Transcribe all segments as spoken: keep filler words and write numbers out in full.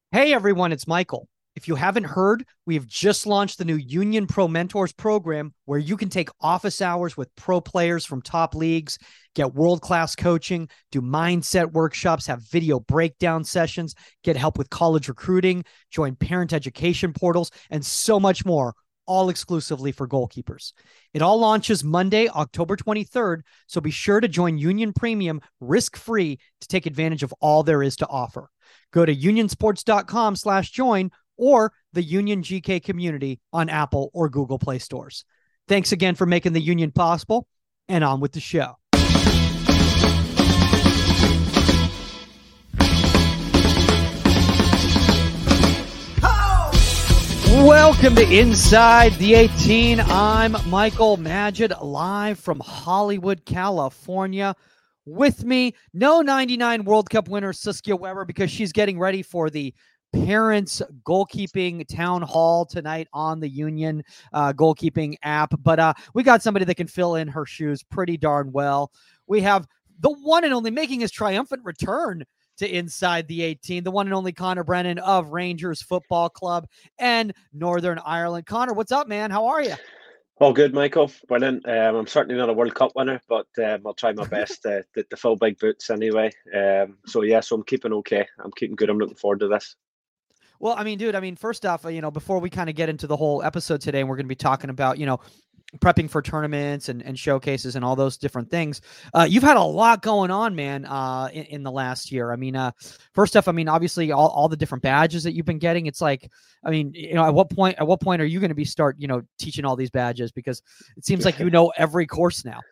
Hey everyone, it's Michael. If you haven't heard, we have just launched the new Union Pro Mentors program where you can take office hours with pro players from top leagues, get world class coaching, do mindset workshops, have video breakdown sessions, get help with college recruiting, join parent education portals, and so much more, all exclusively for goalkeepers. It all launches Monday, October twenty-third, so be sure to join Union Premium risk free to take advantage of all there is to offer. Go to unionsports.com slash join or the Union G K community on Apple or Google Play stores. Thanks again for making the Union possible, and on with the show. Welcome to Inside the eighteen. I'm Michael Magid, live from Hollywood, California. With me, no ninety-nine World Cup winner Saskia Weber, because she's getting ready for the Parents Goalkeeping Town Hall tonight on the Union uh, Goalkeeping app. But uh, we got somebody that can fill in her shoes pretty darn well. We have the one and only, making his triumphant return to Inside the eighteen, the one and only Connor Brennan of Rangers Football Club and Northern Ireland. Connor, what's up, man? How are you? All good, Michael. Brilliant. Um, I'm certainly not a World Cup winner, but um, I'll try my best to, to, to fill big boots anyway. Um, so, yeah, so I'm keeping okay. I'm keeping good. I'm looking forward to this. Well, I mean, dude, I mean, first off, you know, before we kind of get into the whole episode today, and we're going to be talking about, you know, prepping for tournaments and, and showcases and all those different things. Uh, you've had a lot going on, man, uh, in, in the last year. I mean, uh, first off, I mean, obviously all, all the different badges that you've been getting. It's like, I mean, you know, at what point, at what point are you going to be start, you know, teaching all these badges? Because it seems like, you know, every course now.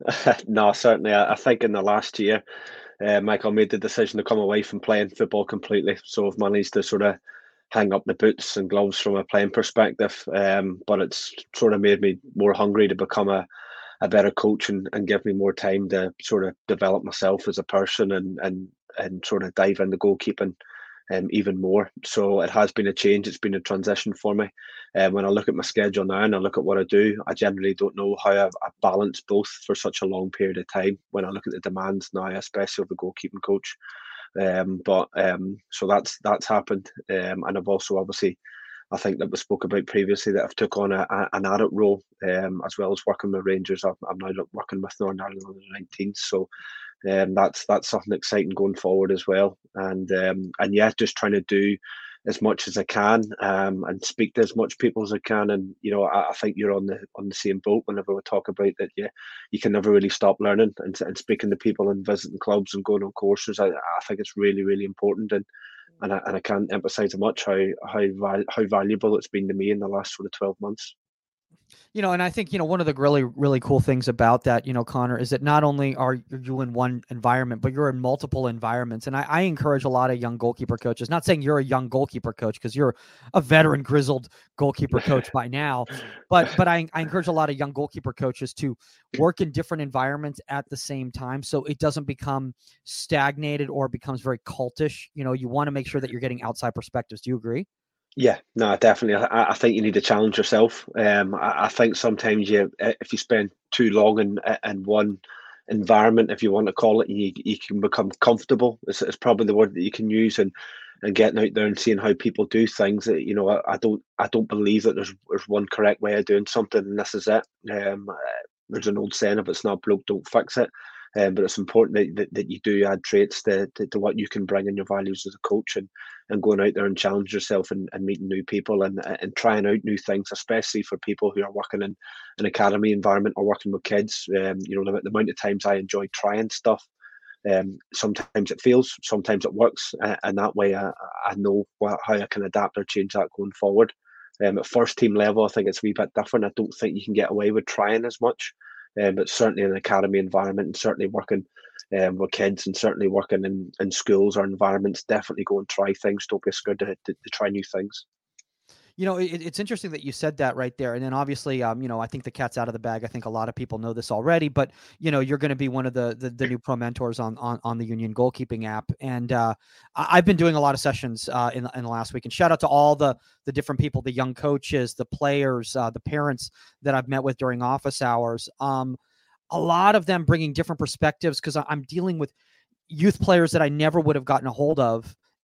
No, certainly. I, I think in the last year, uh, Michael made the decision to come away from playing football completely. So I've managed to sort of hang up the boots and gloves from a playing perspective. Um, but it's sort of made me more hungry to become a, a better coach and, and give me more time to sort of develop myself as a person and and and sort of dive into goalkeeping um, even more. So it has been a change. It's been a transition for me. Um, when I look at my schedule now and I look at what I do, I generally don't know how I've, I've balanced both for such a long period of time. When I look at the demands now, especially of the goalkeeping coach, um, but um, so that's that's happened, um, and I've also obviously, I think that we spoke about previously, that I've took on a, a, an adult role, um, as well as working with Rangers. I'm, I'm now working with Northern Ireland under nineteens, so um, that's that's something exciting going forward as well. And um, and yeah, just trying to do as much as I can, um, and speak to as much people as I can. And you know, I, I think you're on the on the same boat whenever we talk about that. Yeah, you can never really stop learning and, and speaking to people and visiting clubs and going on courses. I, I think it's really really important, and and I, and I can't emphasize much how how how valuable it's been to me in the last sort of twelve months. You know, and I think, you know, one of the really, really cool things about that, you know, Connor, is that not only are you in one environment, but you're in multiple environments. And I, I encourage a lot of young goalkeeper coaches, not saying you're a young goalkeeper coach, because you're a veteran, grizzled goalkeeper coach by now, but but I, I encourage a lot of young goalkeeper coaches to work in different environments at the same time, so it doesn't become stagnated or becomes very cultish. You know, you want to make sure that you're getting outside perspectives. Do you agree? Yeah, no, definitely. I, I think you need to challenge yourself. Um, I, I think sometimes you, if you spend too long in in one environment, if you want to call it, you you can become comfortable. It's, it's probably the word that you can use, and and getting out there and seeing how people do things. You know, I, I don't I don't believe that there's there's one correct way of doing something, and this is it. Um, uh, there's an old saying: if it's not broke, don't fix it. Um, but it's important that, that, that you do add traits to, to, to what you can bring in your values as a coach, and, and going out there and challenge yourself, and, and meeting new people, and and trying out new things, especially for people who are working in an academy environment or working with kids. Um, you know, the, the amount of times I enjoy trying stuff. Um, sometimes it fails, sometimes it works, uh, and that way I, I know what, how I can adapt or change that going forward. Um, at first team level, I think it's a wee bit different. I don't think you can get away with trying as much, um, but certainly in an academy environment, and certainly working um, with kids, and certainly working in, in schools or environments, definitely go and try things. Don't be scared to, to, to try new things. You know, it, it's interesting that you said that right there. And then obviously, um, you know, I think the cat's out of the bag. I think a lot of people know this already, but you know, you're going to be one of the, the the new pro mentors on on on the Union Goalkeeping app. And uh, I, I've been doing a lot of sessions uh, in in the last week. And shout out to all the the different people, the young coaches, the players, uh, the parents that I've met with during office hours. Um, a lot of them bringing different perspectives, because I'm dealing with youth players that I never would have gotten a hold of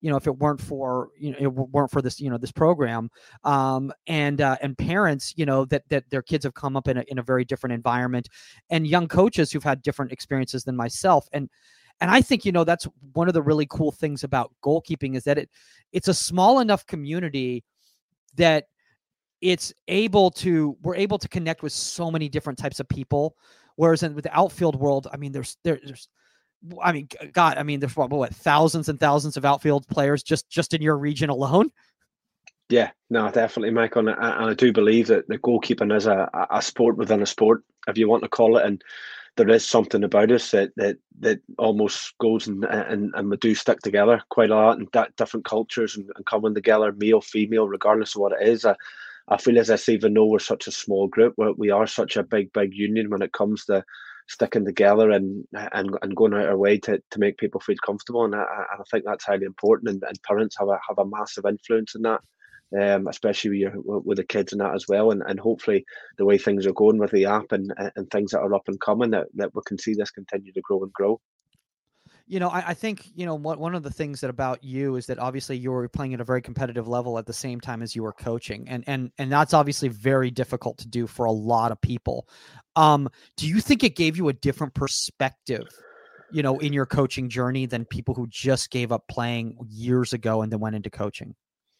you know, if it weren't for, you know, it weren't for this, you know, this program, um, and, uh, and parents, you know, that, that their kids have come up in a, in a very different environment, and young coaches who've had different experiences than myself. And, and I think, you know, that's one of the really cool things about goalkeeping is that it, it's a small enough community that it's able to, we're able to connect with so many different types of people. Whereas in with the outfield world, I mean, there's, there, there's, I mean, God, I mean, there's what, what, thousands and thousands of outfield players just, just in your region alone. Yeah, no, definitely, Michael. And I, and I do believe that the goalkeeping is a, a sport within a sport, if you want to call it. And there is something about us that that, that almost goes and, and and we do stick together quite a lot, and that different cultures and, and coming together, male, female, regardless of what it is. I, I feel as if even though we're such a small group, we're, we are such a big, big union when it comes to sticking together and and, and going out our way to, to make people feel comfortable. And I, I think that's highly important. And, and parents have a have a massive influence in that. Um, especially with, your, with the kids and that as well, and, and hopefully the way things are going with the app and and things that are up and coming, that, that we can see this continue to grow and grow. You know, I, I think, you know, what, one of the things that about you is that obviously you were playing at a very competitive level at the same time as you were coaching. And, and, and that's obviously very difficult to do for a lot of people. Um, do you think it gave you a different perspective, you know, in your coaching journey than people who just gave up playing years ago and then went into coaching?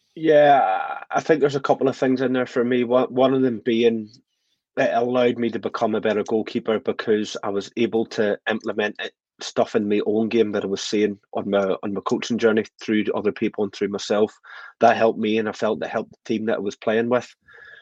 Yeah, I think there's a couple of things in there for me. One, one of them being it allowed me to become a better goalkeeper because I was able to implement it, stuff in my own game that I was seeing on my on my coaching journey through other people and through myself. That helped me, and I felt that helped the team that I was playing with.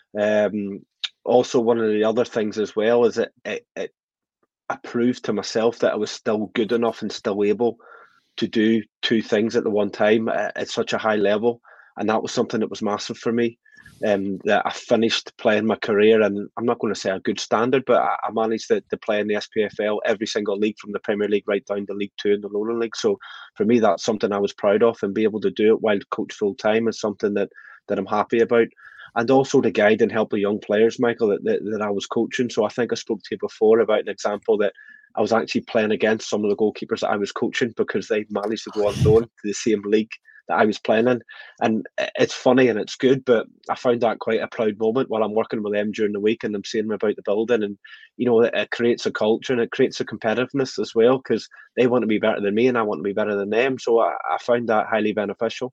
Um, also, one of the other things as well is that it, it I proved to myself that I was still good enough and still able to do two things at the one time at, at such a high level. And that was something that was massive for me. Um, that I finished playing my career, and I'm not going to say a good standard, but I, I managed to, to play in the S P F L, every single league from the Premier League right down to League Two and the Lowland League. So for me, that's something I was proud of, and be able to do it while coach full time is something that that I'm happy about. And also to guide and help the young players, Michael, that, that, that I was coaching. So I think I spoke to you before about an example that I was actually playing against some of the goalkeepers that I was coaching because they managed to go on loan to the same league that I was playing in. And it's funny and it's good, but I found that quite a proud moment while I'm working with them during the week and I'm seeing them about the building. And, you know, it, it creates a culture and it creates a competitiveness as well, because they want to be better than me and I want to be better than them. So I, I found that highly beneficial.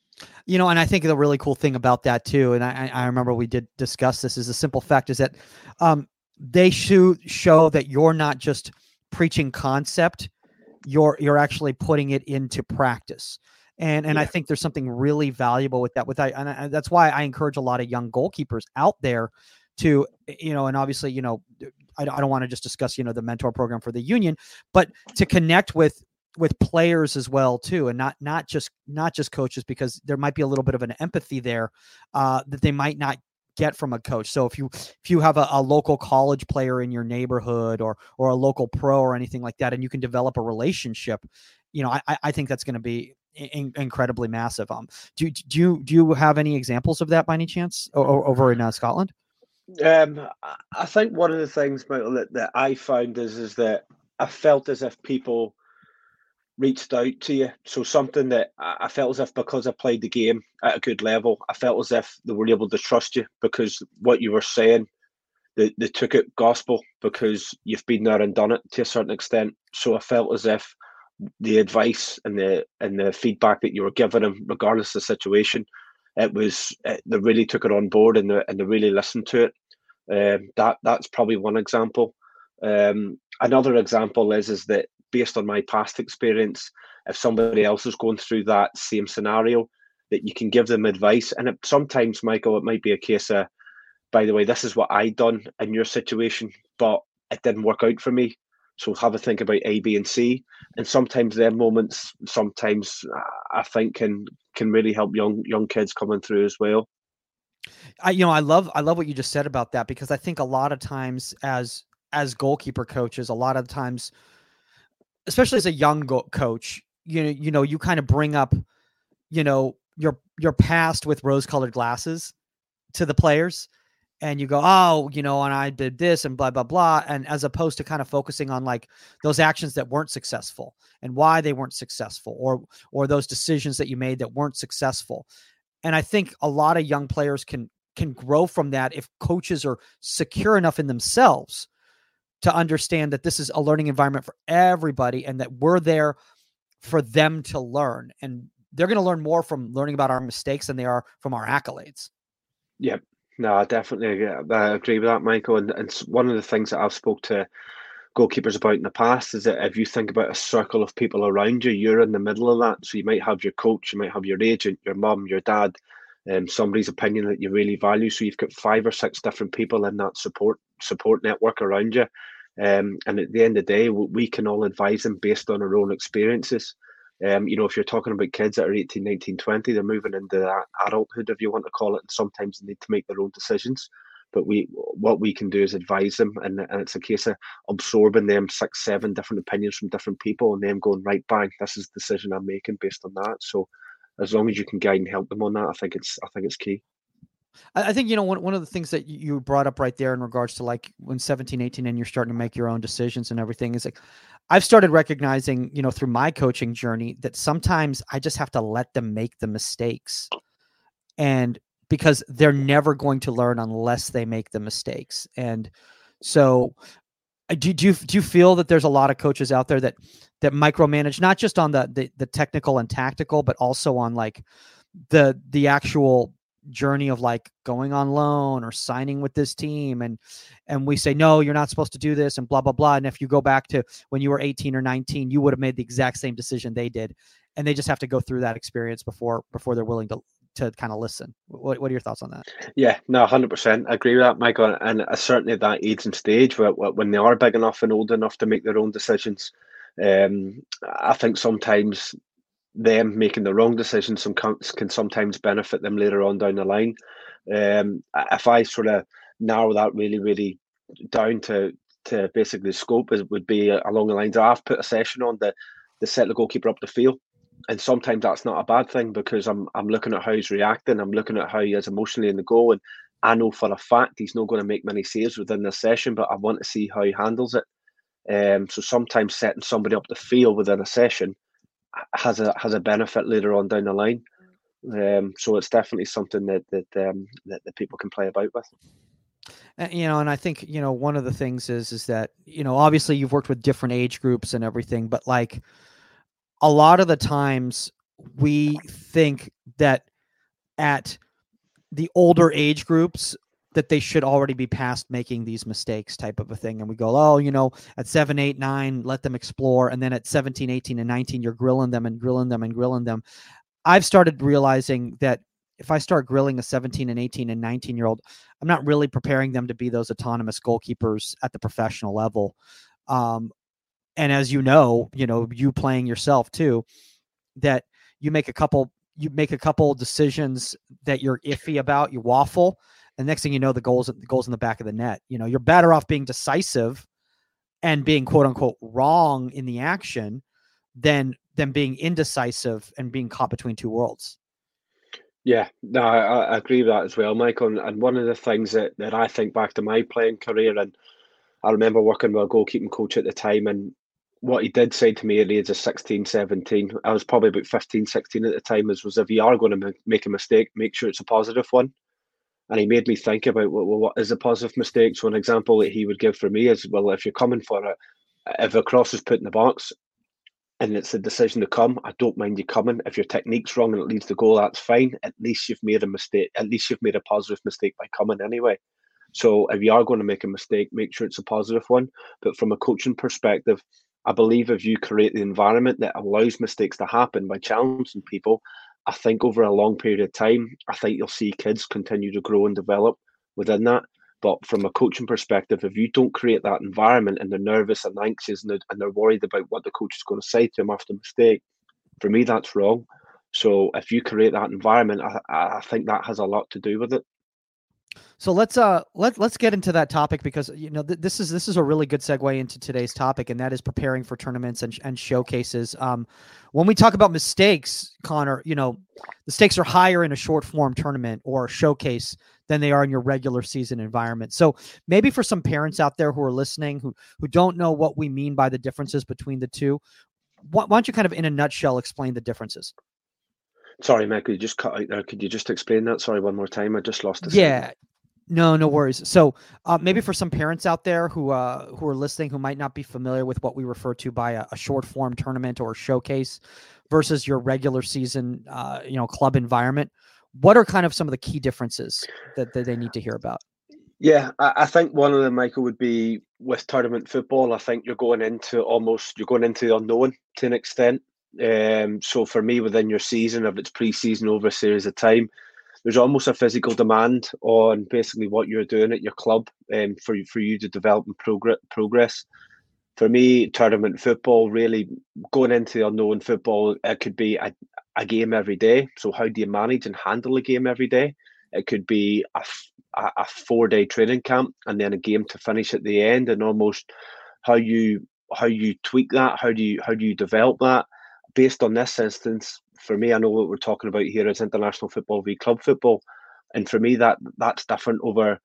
You know, and I think the really cool thing about that too, and I, I remember we did discuss this, is the simple fact is that um, they show, show that you're not just preaching concept, you're you're actually putting it into practice. And and yeah. I think there's something really valuable with that. With that, and I, that's why I encourage a lot of young goalkeepers out there to, you know, and obviously, you know, I, I don't want to just discuss, you know, the mentor program for the union, but to connect with with players as well too, and not not just not just coaches, because there might be a little bit of an empathy there uh, that they might not get from a coach. So if you if you have a, a local college player in your neighborhood, or or a local pro or anything like that, and you can develop a relationship, you know, I, I think that's going to be in, incredibly massive. Um, do do you do you have any examples of that by any chance o- over in uh, Scotland? Um, I think one of the things, Michael, that, that I found is is that I felt as if people reached out to you. So something that I felt as if, because I played the game at a good level, I felt as if they were able to trust you because what you were saying, they, they took it gospel because you've been there and done it to a certain extent. So I felt as if the advice and the and the feedback that you were giving them, regardless of the situation, it was it, they really took it on board and they, and they really listened to it. Um, that that's probably one example. Um, another example is is that, based on my past experience, if somebody else is going through that same scenario, that you can give them advice. And it, sometimes, Michael, it might be a case of, by the way, this is what I done in your situation, but it didn't work out for me. So have a think about A, B, and C. And sometimes their moments, sometimes I think can can really help young young kids coming through as well. I, you know, I love I love what you just said about that, because I think a lot of times as as goalkeeper coaches, a lot of times, especially as a young go- coach, you know, you know, you kind of bring up, you know, your your past with rose-colored glasses to the players, and you go, oh, you know, and I did this and blah, blah, blah. And as opposed to kind of focusing on like those actions that weren't successful and why they weren't successful, or, or those decisions that you made that weren't successful. And I think a lot of young players can, can grow from that if coaches are secure enough in themselves to understand that this is a learning environment for everybody and that we're there for them to learn. And they're going to learn more from learning about our mistakes than they are from our accolades. Yep. No, I definitely I agree with that, Michael. And, and one of the things that I've spoke to goalkeepers about in the past is that if you think about a circle of people around you, you're in the middle of that. So you might have your coach, you might have your agent, your mum, your dad, um, somebody's opinion that you really value. So you've got five or six different people in that support support network around you. Um, and at the end of the day, we can all advise them based on our own experiences. Um, you know, if you're talking about kids that are eighteen, nineteen, twenty, they're moving into that adulthood, if you want to call it, and sometimes they need to make their own decisions. But we, what we can do is advise them, and, and it's a case of absorbing them six, seven different opinions from different people, and then going, right, bang, this is the decision I'm making based on that. So, as long as you can guide and help them on that, I think it's, I think it's key. I think, you know, one, one of the things that you brought up right there in regards to like when seventeen, eighteen, and you're starting to make your own decisions and everything is like, I've started recognizing, you know, through my coaching journey that sometimes I just have to let them make the mistakes, and because they're never going to learn unless they make the mistakes. And so do, do you, do you feel that there's a lot of coaches out there that, that micromanage, not just on the, the, the technical and tactical, but also on like the, the actual journey of like going on loan or signing with this team, and and we say, no, you're not supposed to do this, and blah blah blah. And if you go back to when you were eighteen or nineteen, you would have made the exact same decision they did, and they just have to go through that experience before before they're willing to to kind of listen. What, what are your thoughts on that? Yeah, no, one hundred percent. I agree with that, Michael. And uh, certainly at that age and stage where, when they are big enough and old enough to make their own decisions, um, I think sometimes them making the wrong decisions some can, can sometimes benefit them later on down the line. Um, if I sort of narrow that really, really down to to basically the scope, is would be along the lines of, I've put a session on the the set the goalkeeper up the field, and sometimes that's not a bad thing because I'm I'm looking at how he's reacting, I'm looking at how he is emotionally in the goal, and I know for a fact he's not going to make many saves within this session, but I want to see how he handles it. Um, so sometimes setting somebody up the field within a session has a has a benefit later on down the line. Um, so it's definitely something that that um, that, that people can play about with. And, you know, and I think, you know, one of the things is is that, you know, obviously you've worked with different age groups and everything, but like a lot of the times we think that at the older age groups that they should already be past making these mistakes type of a thing. And we go, oh, you know, at seven, eight, nine, let them explore. And then at seventeen, eighteen, and nineteen, you're grilling them and grilling them and grilling them. I've started realizing that if I start grilling a seventeen and eighteen and nineteen year old, I'm not really preparing them to be those autonomous goalkeepers at the professional level. Um, and as you know, you know, you playing yourself too, that you make a couple, you make a couple decisions that you're iffy about, you waffle, and next thing you know, the goals, the goals in the back of the net. You know, you're better off being decisive and being quote unquote wrong in the action than than being indecisive and being caught between two worlds. Yeah, no, I, I agree with that as well, Michael. And, and one of the things that, that I think back to my playing career, and I remember working with a goalkeeping coach at the time, and what he did say to me at the age of sixteen, seventeen, I was probably about fifteen, sixteen at the time, is was if you are going to make a mistake, make sure it's a positive one. And he made me think about, well, what is a positive mistake? So an example that he would give for me is, well, if you're coming for it, if a cross is put in the box and it's a decision to come, I don't mind you coming. If your technique's wrong and it leads to goal, that's fine. At least you've made a mistake. At least you've made a positive mistake by coming anyway. So if you are going to make a mistake, make sure it's a positive one. But from a coaching perspective, I believe if you create the environment that allows mistakes to happen by challenging people, I think over a long period of time, I think you'll see kids continue to grow and develop within that. But from a coaching perspective, if you don't create that environment and they're nervous and anxious and they're, and they're worried about what the coach is going to say to them after a mistake, for me, that's wrong. So if you create that environment, I, I think that has a lot to do with it. So let's uh let let's get into that topic, because you know th- this is this is a really good segue into today's topic, and that is preparing for tournaments and and showcases. Um, when we talk about mistakes, Connor, you know, the stakes are higher in a short form tournament or showcase than they are in your regular season environment. So maybe for some parents out there who are listening who who don't know what we mean by the differences between the two, why, why don't you kind of in a nutshell explain the differences? Sorry, Meg, could you just cut out there? Could you just explain that? Sorry, one more time. I just lost a second. Yeah. No, no worries. So uh, maybe for some parents out there who uh, who are listening who might not be familiar with what we refer to by a, a short form tournament or showcase versus your regular season, uh, you know, club environment, what are kind of some of the key differences that, that they need to hear about? Yeah, I, I think one of them, Michael, would be with tournament football. I think you're going into almost you're going into the unknown to an extent. Um, so for me, within your season, if it's pre-season over a series of time, there's almost a physical demand on basically what you're doing at your club, um, for for you to develop and progress. Progress. For me, tournament football, really going into the unknown football, it could be a, a game every day. So how do you manage and handle a game every day? It could be a, a, a four day training camp and then a game to finish at the end, and almost how you how you tweak that, how do you how do you develop that based on this instance. For me, I know what we're talking about here is international football v club football, and for me that that's different over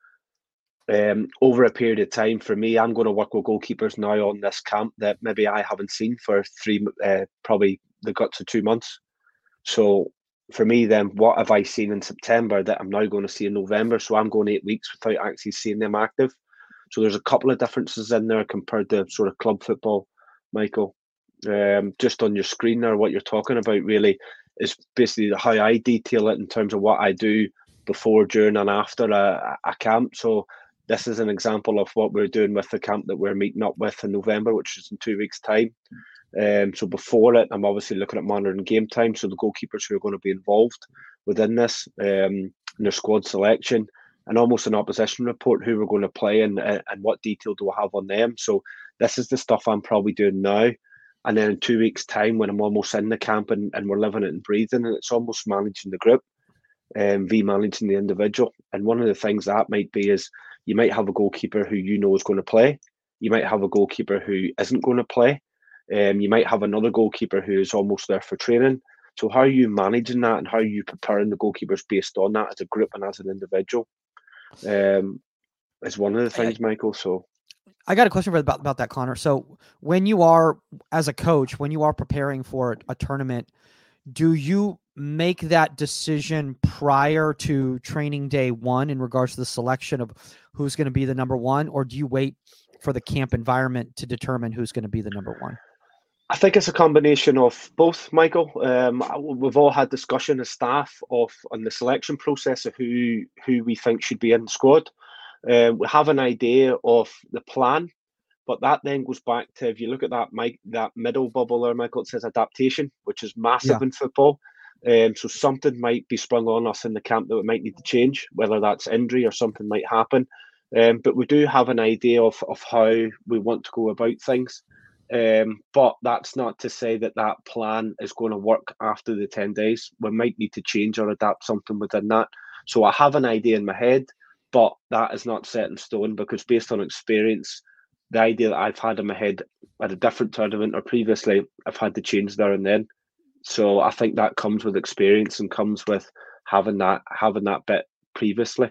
um, over a period of time. For me, I'm going to work with goalkeepers now on this camp that maybe I haven't seen for three, uh, probably the guts of two months. So for me, then what have I seen in September that I'm now going to see in November? So I'm going eight weeks without actually seeing them active. So there's a couple of differences in there compared to sort of club football, Michael. Um, just on your screen there, what you're talking about really is basically how I detail it in terms of what I do before, during, and after a, a camp. So this is an example of what we're doing with the camp that we're meeting up with in November, which is in two weeks' time. Um, so before it, I'm obviously looking at monitoring game time. So the goalkeepers who are going to be involved within this, um, and their squad selection, and almost an opposition report, who we're going to play and and what detail do I have on them. So this is the stuff I'm probably doing now. And then in two weeks' time, when I'm almost in the camp and, and we're living it and breathing, and it's almost managing the group, um, v managing the individual. And one of the things that might be is you might have a goalkeeper who you know is going to play. You might have a goalkeeper who isn't going to play. Um, you might have another goalkeeper who is almost there for training. So how are you managing that, and how are you preparing the goalkeepers based on that as a group and as an individual? Um, is one of the things, Michael. So I got a question for about about that, Connor. So when you are as a coach, when you are preparing for a tournament, do you make that decision prior to training day one in regards to the selection of who's going to be the number one, or do you wait for the camp environment to determine who's going to be the number one? I think it's a combination of both, Michael. Um, we've all had discussion as staff of on the selection process of who who we think should be in the squad. Um, we have an idea of the plan, but that then goes back to, if you look at that Mike, that middle bubble there, Michael, it says adaptation, which is massive Yeah. in football. Um, so something might be sprung on us in the camp that we might need to change, whether that's injury or something might happen. Um, but we do have an idea of, of how we want to go about things. Um, but that's not to say that that plan is going to work after the ten days. We might need to change or adapt something within that. So I have an idea in my head, but that is not set in stone, because based on experience, the idea that I've had in my head at a different tournament or previously, I've had to change there and then. So I think that comes with experience and comes with having that having that bit previously.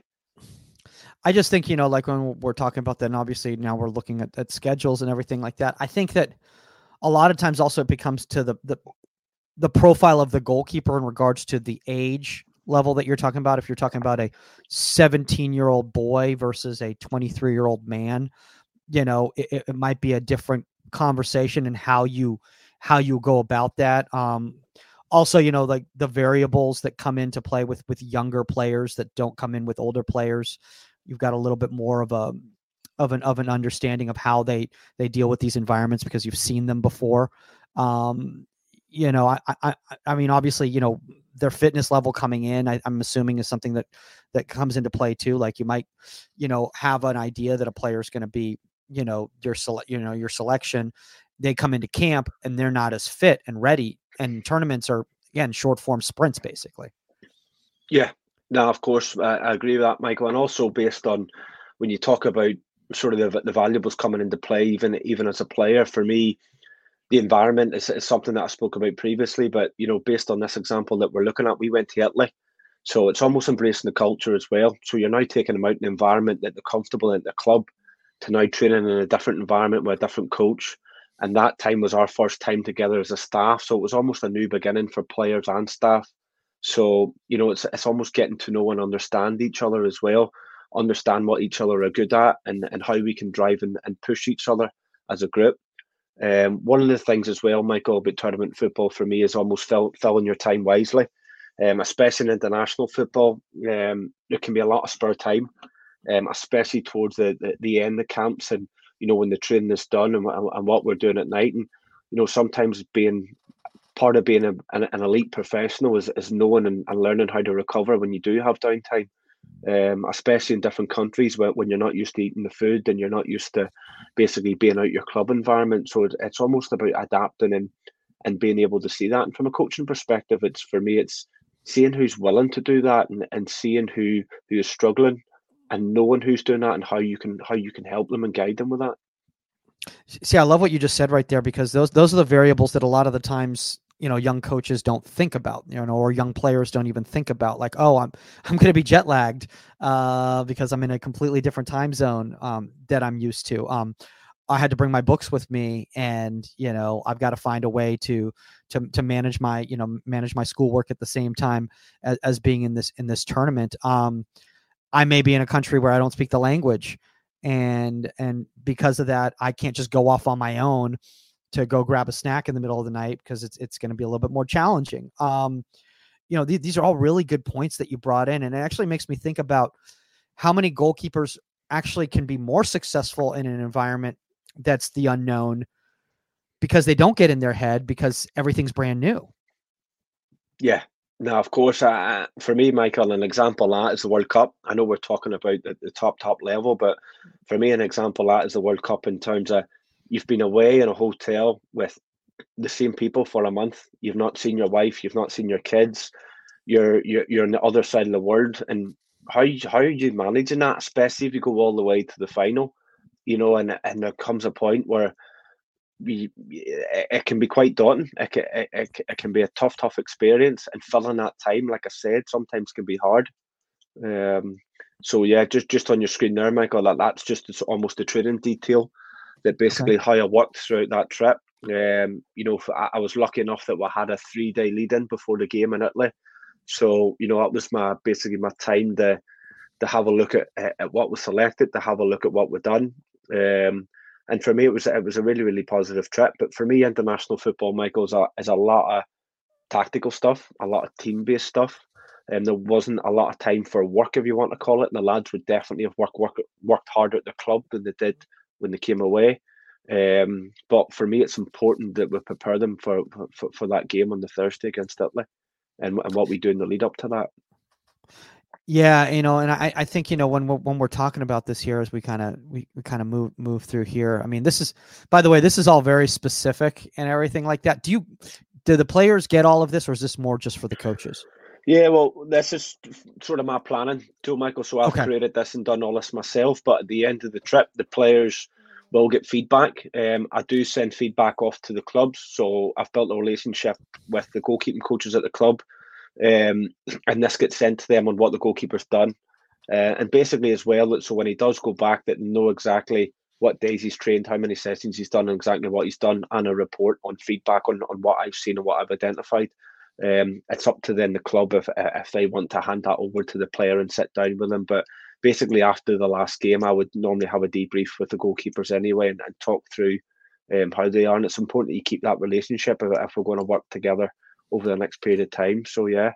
I just think, you know, like when we're talking about that, and obviously now we're looking at, at schedules and everything like that. I think that a lot of times also it becomes to the, the the profile of the goalkeeper in regards to the age level that you're talking about. If you're talking about a seventeen year old boy versus a twenty-three year old man, you know, it, it might be a different conversation in how you how you go about that. Um, also, you know, like the variables that come into play with with younger players that don't come in with older players. You've got a little bit more of a of an of an understanding of how they they deal with these environments because you've seen them before. Um, you know, I, I I mean, obviously, you know, their fitness level coming in, I, I'm assuming is something that that comes into play too. Like you might, you know, have an idea that a player is going to be, you know, your select, you know, your selection. They come into camp and they're not as fit and ready. And tournaments are, again, short form sprints, basically. Yeah, No, of course, I, I agree with that, Michael. And also based on when you talk about sort of the, the valuables coming into play, even even as a player, for me, the environment is, is something that I spoke about previously. But you know, based on this example that we're looking at, we went to Italy, so it's almost embracing the culture as well. So you're now taking them out in an environment that they're comfortable in the club, to now training in a different environment with a different coach. And that time was our first time together as a staff, so it was almost a new beginning for players and staff. So you know, it's it's almost getting to know and understand each other as well, understand what each other are good at, and and how we can drive and, and push each other as a group. Um, one of the things as well, Michael, about tournament football for me is almost fill, filling your time wisely, um, especially in international football. Um, there can be a lot of spare time, um, especially towards the, the, the end of camps, and you know, when the training is done, and, and what we're doing at night. And you know, sometimes being part of being a, an, an elite professional is, is knowing and, and learning how to recover when you do have downtime, um, especially in different countries where when you're not used to eating the food and you're not used to basically being out your club environment. So it, it's almost about adapting and and being able to see that. And from a coaching perspective, it's for me, it's seeing who's willing to do that, and, and seeing who who is struggling, and knowing who's doing that, and how you can how you can help them and guide them with that. See, I love what you just said right there, because those those are the variables that a lot of the times, you know, young coaches don't think about, you know, or young players don't even think about, like, oh, I'm I'm going to be jet lagged uh, because I'm in a completely different time zone um, that I'm used to. Um, I had to bring my books with me, and you know, I've got to find a way to to to manage my you know manage my schoolwork at the same time as, as being in this in this tournament. Um, I may be in a country where I don't speak the language, and and because of that, I can't just go off on my own to go grab a snack in the middle of the night, because it's it's going to be a little bit more challenging. Um, you know, th- these are all really good points that you brought in, and it actually makes me think about how many goalkeepers actually can be more successful in an environment that's the unknown, because they don't get in their head because everything's brand new. Yeah. Now, of course, uh, for me, Michael, an example of that is the World Cup. I know we're talking about the, the top, top level, but for me, an example of that is the World Cup, in terms of you've been away in a hotel with the same people for a month. You've not seen your wife, you've not seen your kids. You're you're you're on the other side of the world, and how how are you managing that, especially if you go all the way to the final, you know? And and there comes a point where we it can be quite daunting. It can, it, it can be a tough, tough experience, and filling that time, like I said, sometimes can be hard. Um, so yeah, just just on your screen there, Michael, that that's just almost a training detail that basically Okay. how I worked throughout that trip. Um, you know, I, I was lucky enough that we had a three day lead in before the game in Italy. So you know, that was my basically my time to to have a look at, at what was selected, to have a look at what we've done. Um, and for me, it was it was a really really positive trip. But for me, international football, Michael, is a, is a lot of tactical stuff, a lot of team based stuff. And um, there wasn't a lot of time for work, if you want to call it. And the lads would definitely have worked work, worked harder at the club than they did when they came away. Um, but for me, it's important that we prepare them for, for, for that game on the Thursday against Italy, and, and what we do in the lead up to that. Yeah, you know, and I, I think, you know, when we're, when we're talking about this here, as we kind of we, we kind of move move through here. I mean, this is, by the way, this is all very specific and everything like that. Do you do the players get all of this, or is this more just for the coaches? Yeah, well, this is sort of my planning too, Michael. So I've Okay. created this and done all this myself. But at the end of the trip, the players will get feedback. Um, I do send feedback off to the clubs. So I've built a relationship with the goalkeeping coaches at the club. Um, and this gets sent to them on what the goalkeeper's done. Uh, and basically as well, so when he does go back, that know exactly what days he's trained, how many sessions he's done, and exactly what he's done, and a report on feedback on, on what I've seen and what I've identified. Um, it's up to then the club if if they want to hand that over to the player and sit down with them. But basically after the last game, I would normally have a debrief with the goalkeepers anyway, and, and talk through um, how they are. And it's important that you keep that relationship if, if we're going to work together over the next period of time. So yeah.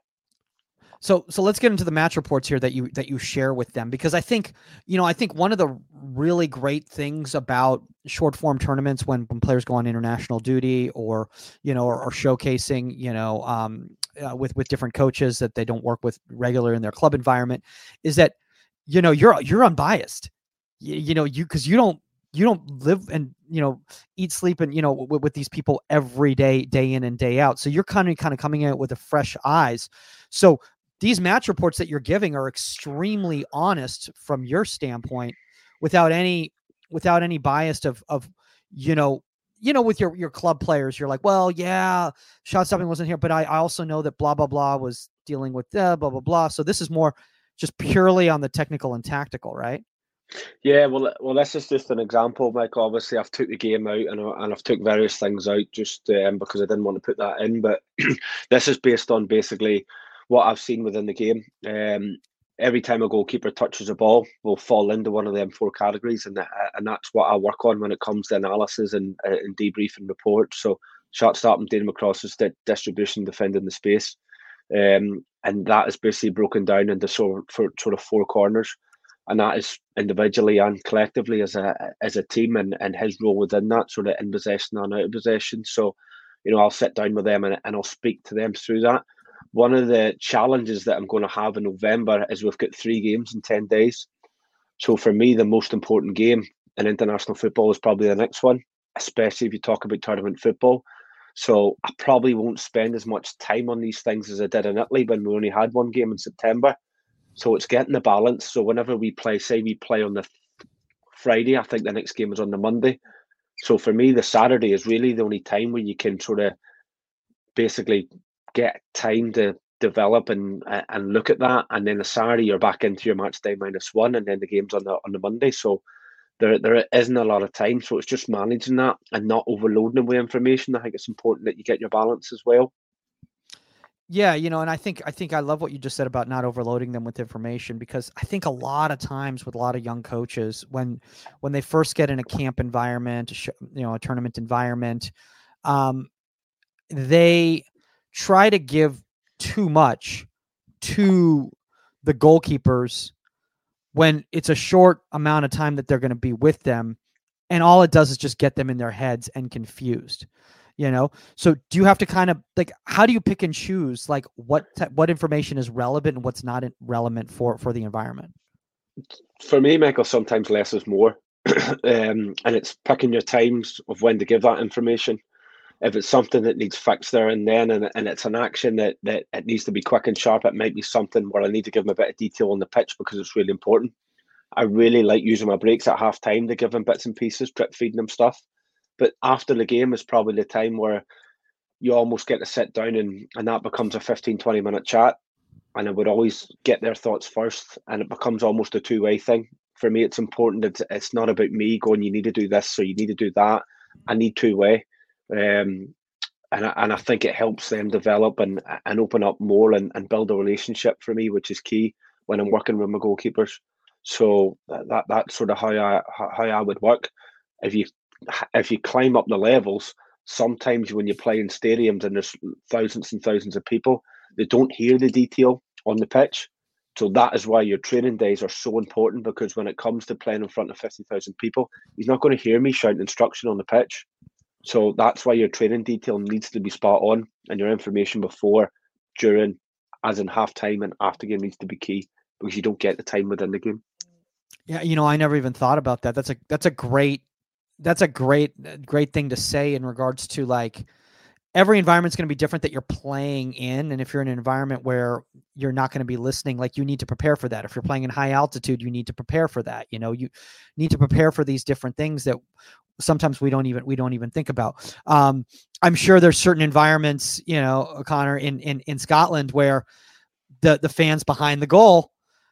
So so let's get into the match reports here that you that you share with them, because I think, you know, I think one of the really great things about short form tournaments, when, when players go on international duty, or, you know, or, or showcasing, you know, um, uh, with with different coaches that they don't work with regular in their club environment, is that, you know, you're you're unbiased. You, you know, you because you don't you don't live and, you know, eat, sleep, and, you know, w- with these people every day, day in and day out. So you're kind of kind of coming out with a fresh eyes. So these match reports that you're giving are extremely honest from your standpoint, without any without any bias of of you know you know with your your club players. You're like, well, yeah, shot stopping wasn't here, but I, I also know that blah blah blah was dealing with uh, blah blah blah. So this is more just purely on the technical and tactical, right? Yeah, well, well, this is just an example, Mike. Obviously, I've took the game out and, I, and I've took various things out just um, because I didn't want to put that in. But this is based on basically what I've seen within the game. Um, every time a goalkeeper touches a ball, will fall into one of them four categories, and that, and that's what I work on when it comes to analysis and, uh, and debriefing reports. So, shot stopping, dealing across the distribution, defending the space, um, and that is basically broken down into sort of, for, sort of four corners. And that is individually and collectively as a as a team, and, and his role within that, sort of in possession and out of possession. So, you know, I'll sit down with them and, and I'll speak to them through that. One of the challenges that I'm going to have in November is we've got three games in ten days. So for me, the most important game in international football is probably the next one, especially if you talk about tournament football. So I probably won't spend as much time on these things as I did in Italy when we only had one game in September. So it's getting the balance. So whenever we play, say we play on the Friday, I think the next game is on the Monday. So for me, the Saturday is really the only time where you can sort of basically get time to develop and and look at that. And then the Saturday, you're back into your match day minus one, and then the game's on the on the Monday. So there there isn't a lot of time. So it's just managing that and not overloading them with information. I think it's important that you get your balance as well. Yeah, you know, and I think I think I love what you just said about not overloading them with information, because I think a lot of times with a lot of young coaches, when when they first get in a camp environment, you know, a tournament environment, um, they try to give too much to the goalkeepers when it's a short amount of time that they're going to be with them, and all it does is just get them in their heads and confused. You know, so do you have to kind of like, how do you pick and choose like what what information is relevant and what's not relevant for for the environment? For me, Michael, sometimes less is more, um, and it's picking your times of when to give that information. If it's something that needs fixed there and then, and, and it's an action that that it needs to be quick and sharp, it might be something where I need to give them a bit of detail on the pitch because it's really important. I really like using my breaks at half time to give them bits and pieces, drip feeding them stuff. But after the game is probably the time where you almost get to sit down and, and that becomes a fifteen, twenty minute chat. And I would always get their thoughts first, and it becomes almost a two-way thing. For me, it's important that it's not about me going, you need to do this, or you need to do that. I need two-way. Um, and, I, and I think it helps them develop and, and open up more and, and build a relationship for me, which is key when I'm working with my goalkeepers. So that that's sort of how I how I would work. If you if you climb up the levels, sometimes when you play in stadiums and there's thousands and thousands of people, they don't hear the detail on the pitch. So that is why your training days are so important, because when it comes to playing in front of fifty thousand people, he's not going to hear me shouting instruction on the pitch. So that's why your training detail needs to be spot on, and your information before, during, as in half time and after game needs to be key, because you don't get the time within the game. Yeah, you know, I never even thought about that. That's a that's a great That's a great, great thing to say in regards to like every environment's going to be different that you're playing in. And if you're in an environment where you're not going to be listening, like you need to prepare for that. If you're playing in high altitude, you need to prepare for that. You know, you need to prepare for these different things that sometimes we don't even, we don't even think about. Um, I'm sure there's certain environments, you know, Connor, in, in, in Scotland where the, the fans behind the goal,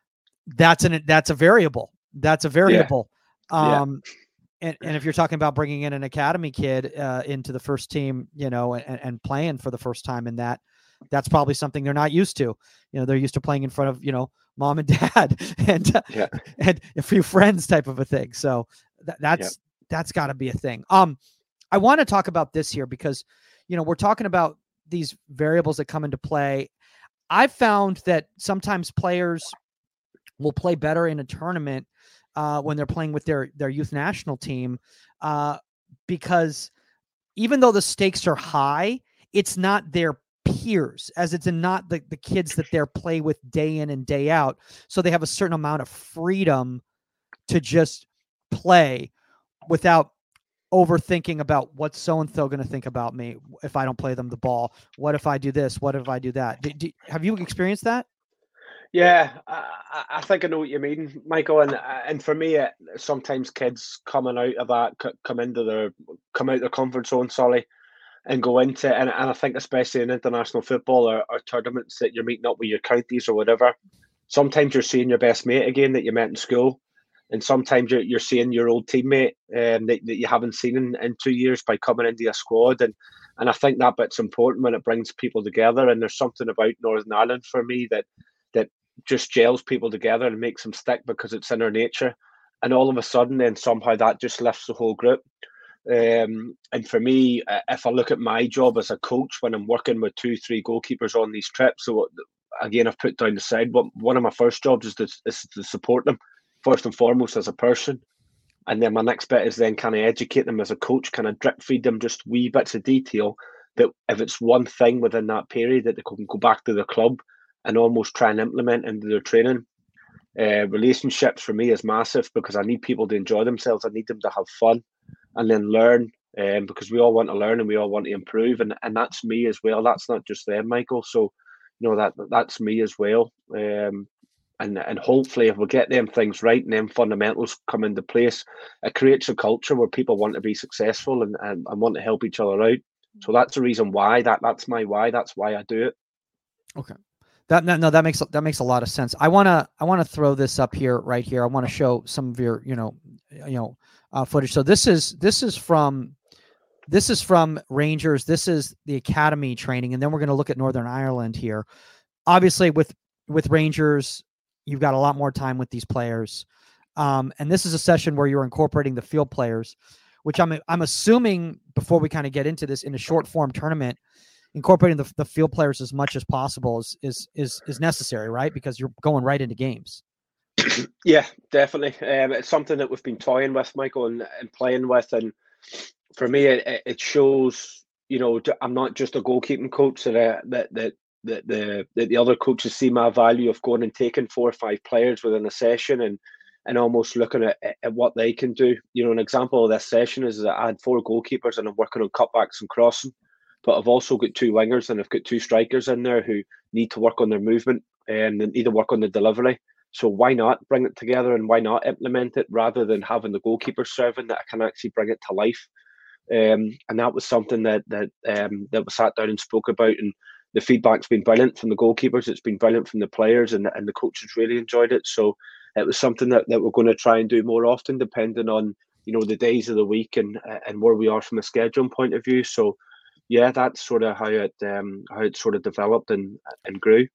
that's an, that's a variable. That's a variable. Yeah. Um, yeah. And, and if you're talking about bringing in an academy kid uh, into the first team, you know, and, and playing for the first time in that, that's probably something they're not used to. You know, they're used to playing in front of, you know, mom and dad and, yeah. and a few friends type of a thing. So th- that's, yeah. that's gotta be a thing. Um, I want to talk about this here because, you know, we're talking about these variables that come into play. I've found that sometimes players will play better in a tournament Uh, when they're playing with their their youth national team, uh, because even though the stakes are high, it's not their peers, as it's not the, the kids that they're play with day in and day out. So they have a certain amount of freedom to just play without overthinking about what's so-and-so going to think about me if I don't play them the ball. What if I do this? What if I do that? Do, do, have you experienced that? Yeah, I, I think I know what you mean, Michael. And and for me, it, sometimes kids coming out of that come into their come out their comfort zone, sorry, and go into it. And, and I think especially in international football or, or tournaments that you're meeting up with your counties or whatever, sometimes you're seeing your best mate again that you met in school, and sometimes you're, you're seeing your old teammate um, that, that you haven't seen in, in two years by coming into a squad. And and I think that bit's important when it brings people together. And there's something about Northern Ireland for me that that just gels people together and makes them stick because it's in their nature. And all of a sudden, then somehow that just lifts the whole group. Um, and for me, if I look at my job as a coach when I'm working with two, three goalkeepers on these trips, so again, I've put down the side. But one of my first jobs is to, is to support them first and foremost as a person, and then my next bit is then kind of educate them as a coach, kind of drip feed them just wee bits of detail that if it's one thing within that period that they can go back to the club and almost try and implement into their training. Uh, relationships for me is massive because I need people to enjoy themselves. I need them to have fun and then learn, um, because we all want to learn and we all want to improve, and and that's me as well. That's not just them, Michael. So, you know that that's me as well. Um, and and hopefully, if we get them things right and them fundamentals come into place, it creates a culture where people want to be successful and and, and want to help each other out. So that's the reason why that that's my why. That's why I do it. Okay. That no, no, that makes that makes a lot of sense. I wanna I wanna throw this up here, right here. I want to show some of your, you know, you know, uh, footage. So this is this is from this is from Rangers. This is the academy training, and then we're going to look at Northern Ireland here. Obviously, with with Rangers, you've got a lot more time with these players, um, and this is a session where you're incorporating the field players, which I'm I'm assuming before we kind of get into this in a short form tournament. Incorporating the, the field players as much as possible is, is is is necessary, right? Because you're going right into games. Yeah, definitely. Um, it's something that we've been toying with, Michael, and, and playing with. And for me, it, it shows, you know, I'm not just a goalkeeping coach, that, uh, that, that, that, the, that the other coaches see my value of going and taking four or five players within a session and and almost looking at, at what they can do. You know, an example of this session is that I had four goalkeepers and I'm working on cutbacks and crossing. But I've also got two wingers and I've got two strikers in there who need to work on their movement and they need to work on the delivery. So why not bring it together and why not implement it rather than having the goalkeeper serving that I can actually bring it to life? Um, and that was something that that um, that was sat down and spoke about, and the feedback's been brilliant from the goalkeepers. It's been brilliant from the players, and and the coaches really enjoyed it. So it was something that, that we're going to try and do more often, depending on, you know, the days of the week and and where we are from a scheduling point of view. So yeah, that's sort of how it um, how it sort of developed and and grew.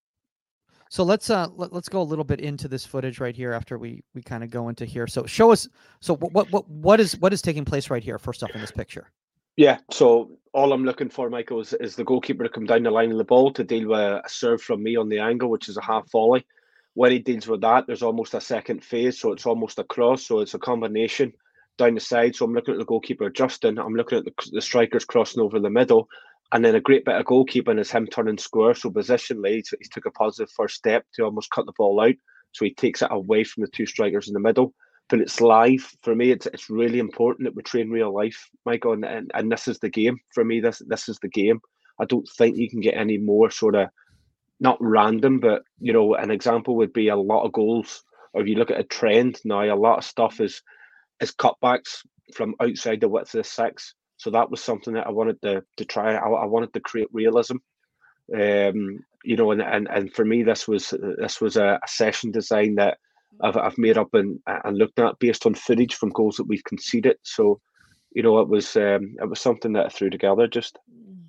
So let's uh let, let's go a little bit into this footage right here after we we kind of go into here. So show us. So what what what is what is taking place right here? First off, in this picture. Yeah. So all I'm looking for, Michael, is, is the goalkeeper to come down the line of the ball to deal with a serve from me on the angle, which is a half volley. When he deals with that, there's almost a second phase, so it's almost a cross. So it's a combination down the side. So I'm looking at the goalkeeper adjusting. I'm looking at the, the strikers crossing over the middle. And then a great bit of goalkeeping is him turning square. So positionally, he, he took a positive first step to almost cut the ball out. So he takes it away from the two strikers in the middle. But it's live. For me, it's it's really important that we train real life, Michael. And, and, and this is the game. For me, this this is the game. I don't think you can get any more sort of, not random, but, you know, an example would be a lot of goals. Or if you look at a trend now, a lot of stuff is is cutbacks from outside the width of the six. So that was something that I wanted to to try. I, I wanted to create realism, um, you know, and, and and for me, this was this was a, a session design that I've I've made up and and looked at based on footage from goals that we've conceded. So, you know, it was um, it was something that I threw together. Just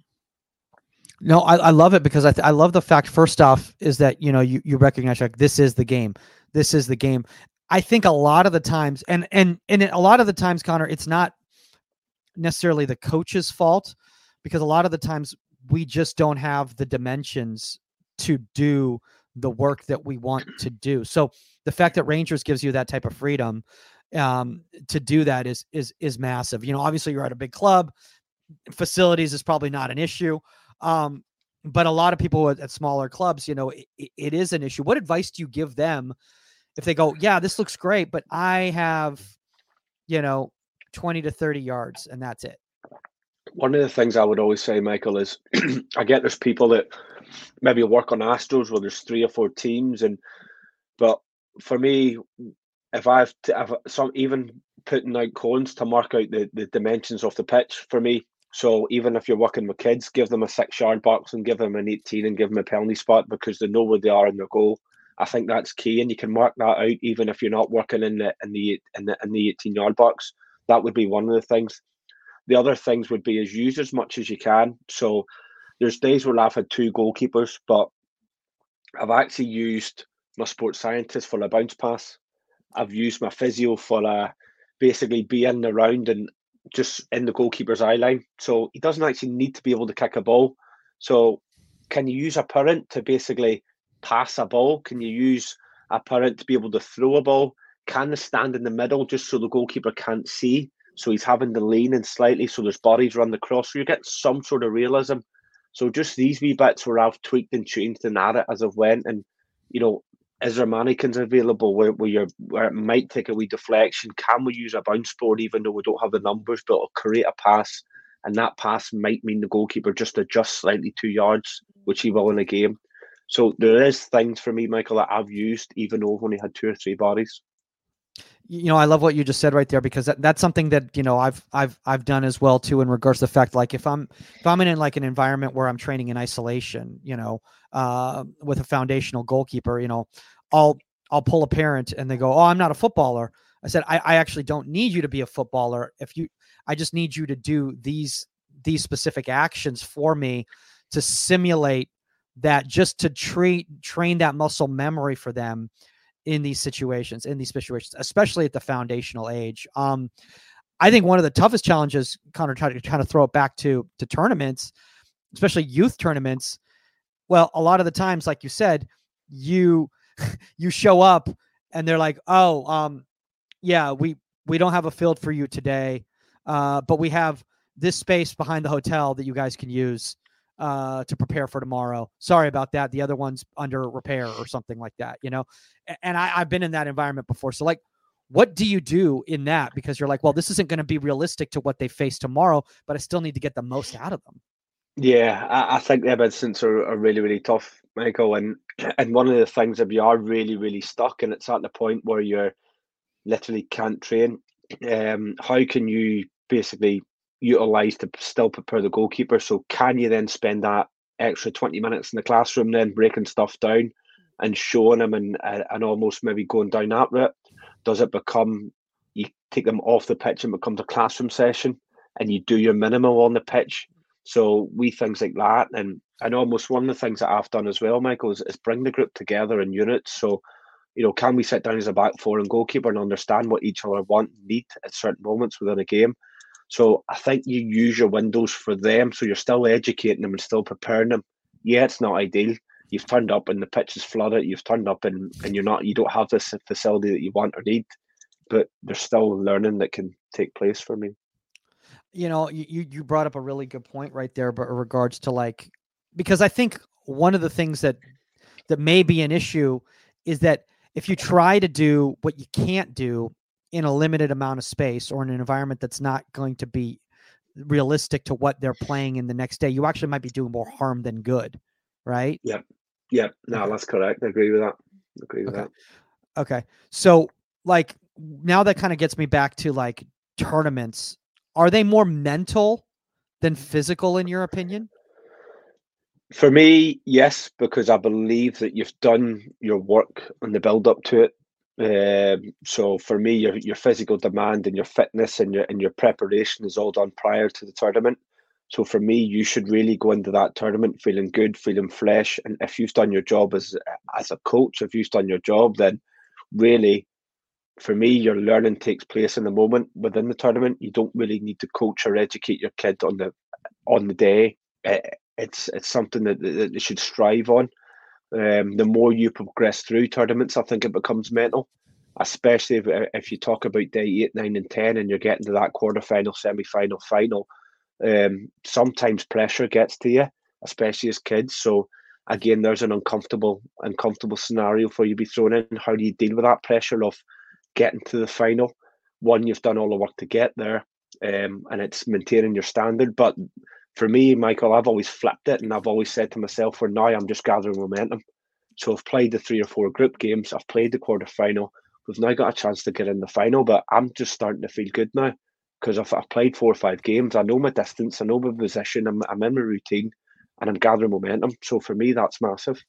no, I, I love it because I th- I love the fact. First off, is that you know you you recognize like this is the game. This is the game. I think a lot of the times, and and and a lot of the times, Connor, it's not necessarily the coach's fault, because a lot of the times we just don't have the dimensions to do the work that we want to do. So the fact that Rangers gives you that type of freedom um, to do that is is is massive. You know, obviously you're at a big club, facilities is probably not an issue, um, but a lot of people at, at smaller clubs, you know, it, it is an issue. What advice do you give them if they go, yeah, this looks great, but I have, you know, twenty to thirty yards and that's it? one of the things I would always say, Michael, is I get there's people that maybe work on Astros where there's three or four teams, and but for me, if I've to, if some even putting out cones to mark out the, the dimensions of the pitch for me. So even if you're working with kids, give them a six yard box and give them an eighteen and give them a penalty spot because they know where they are in their goal. I think that's key, and you can mark that out even if you're not working in the in the in the in the eighteen yard box. That would be one of the things. The other things would be is use as much as you can. So there's days where I've had two goalkeepers, but I've actually used my sports scientist for a bounce pass. I've used my physio for a basically be in the round and just in the goalkeeper's eye line. So he doesn't actually need to be able to kick a ball. So can you use a parent to basically pass a ball? Can you use a parent to be able to throw a ball? Can they stand in the middle just so the goalkeeper can't see? So he's having to lean in slightly so there's bodies run the cross. So you get some sort of realism. So just these wee bits where I've tweaked and changed and added as I've went. And, you know, is there mannequins available where, where, you're, where it might take a wee deflection? Can we use a bounce board even though we don't have the numbers, but it'll create a pass, and that pass might mean the goalkeeper just adjusts slightly two yards, which he will in a game. So there is things for me, Michael, that I've used even though I've only had two or three bodies. You know, I love what you just said right there, because that, that's something that, you know, I've, I've, I've done as well too, in regards to the fact, like if I'm, if I'm in like an environment where I'm training in isolation, you know, uh, with a foundational goalkeeper, you know, I'll, I'll pull a parent and they go, "Oh, I'm not a footballer." I said, I, I actually don't need you to be a footballer. If you, I just need you to do these, these specific actions for me to simulate that, just to treat, train that muscle memory for them in these situations, in these situations, especially at the foundational age. Um, I think one of the toughest challenges, Connor, trying to kind of throw it back to, to tournaments, especially youth tournaments. Well, a lot of the times, like you said, you, you show up and they're like, "Oh, um, yeah, we, we don't have a field for you today. Uh, but we have this space behind the hotel that you guys can use uh, to prepare for tomorrow. Sorry about that. The other one's under repair," or something like that, you know? And I, I've been in that environment before. So like, what do you do in that? Because you're like, well, this isn't going to be realistic to what they face tomorrow, but I still need to get the most out of them. Yeah, I, I think the incidents are, are really, really tough, Michael. And and one of the things, if you are really, really stuck and it's at the point where you're literally can't train, um, how can you basically utilise to still prepare the goalkeeper? So can you then spend that extra twenty minutes in the classroom then breaking stuff down and showing them and and almost maybe going down that route? Does it become, you take them off the pitch and it becomes a classroom session and you do your minimal on the pitch? So we things like that. And and almost one of the things that I've done as well, Michael, is, is bring the group together in units. So, you know, can we sit down as a back four and goalkeeper and understand what each other want and need at certain moments within a game? So I think you use your windows for them. So you're still educating them and still preparing them. Yeah, it's not ideal. You've turned up and the pitch is flooded. You've turned up and, and you're not, you don't have this facility that you want or need, but there's still learning that can take place for me. You know, you, you brought up a really good point right there, but in regards to like, because I think one of the things that, that may be an issue is that if you try to do what you can't do in a limited amount of space or in an environment that's not going to be realistic to what they're playing in the next day, you actually might be doing more harm than good. Right. Yep. Yep. No, okay. That's correct. I agree with that. I agree with okay. that. Okay. So like now that kind of gets me back to like tournaments. Are they more mental than physical in your opinion? For me, yes, because I believe that you've done your work on the build up to it. Um, so for me, your your physical demand and your fitness and your and your preparation is all done prior to the tournament. So for me, you should really go into that tournament feeling good, feeling fresh. And if you've done your job as as a coach, if you've done your job, then really, for me, your learning takes place in the moment within the tournament. You don't really need to coach or educate your kid on the on the day. It's it's something that, that they should strive on. Um, the more you progress through tournaments, I think it becomes mental, especially if, if you talk about day eight, nine, and ten, and you're getting to that quarterfinal, semi-final, final. Um, sometimes pressure gets to you, especially as kids. So again, there's an uncomfortable, uncomfortable scenario for you to be thrown in. How do you deal with that pressure of getting to the final? One, you've done all the work to get there, um, and it's maintaining your standard. But for me, Michael, I've always flipped it, and I've always said to myself, for now, I'm just gathering momentum. So I've played the three or four group games. I've played the quarter final. We've now got a chance to get in the final, but I'm just starting to feel good now because I've, I've played four or five games. I know my distance. I know my position. I'm, I'm in my routine, and I'm gathering momentum. So for me, that's massive.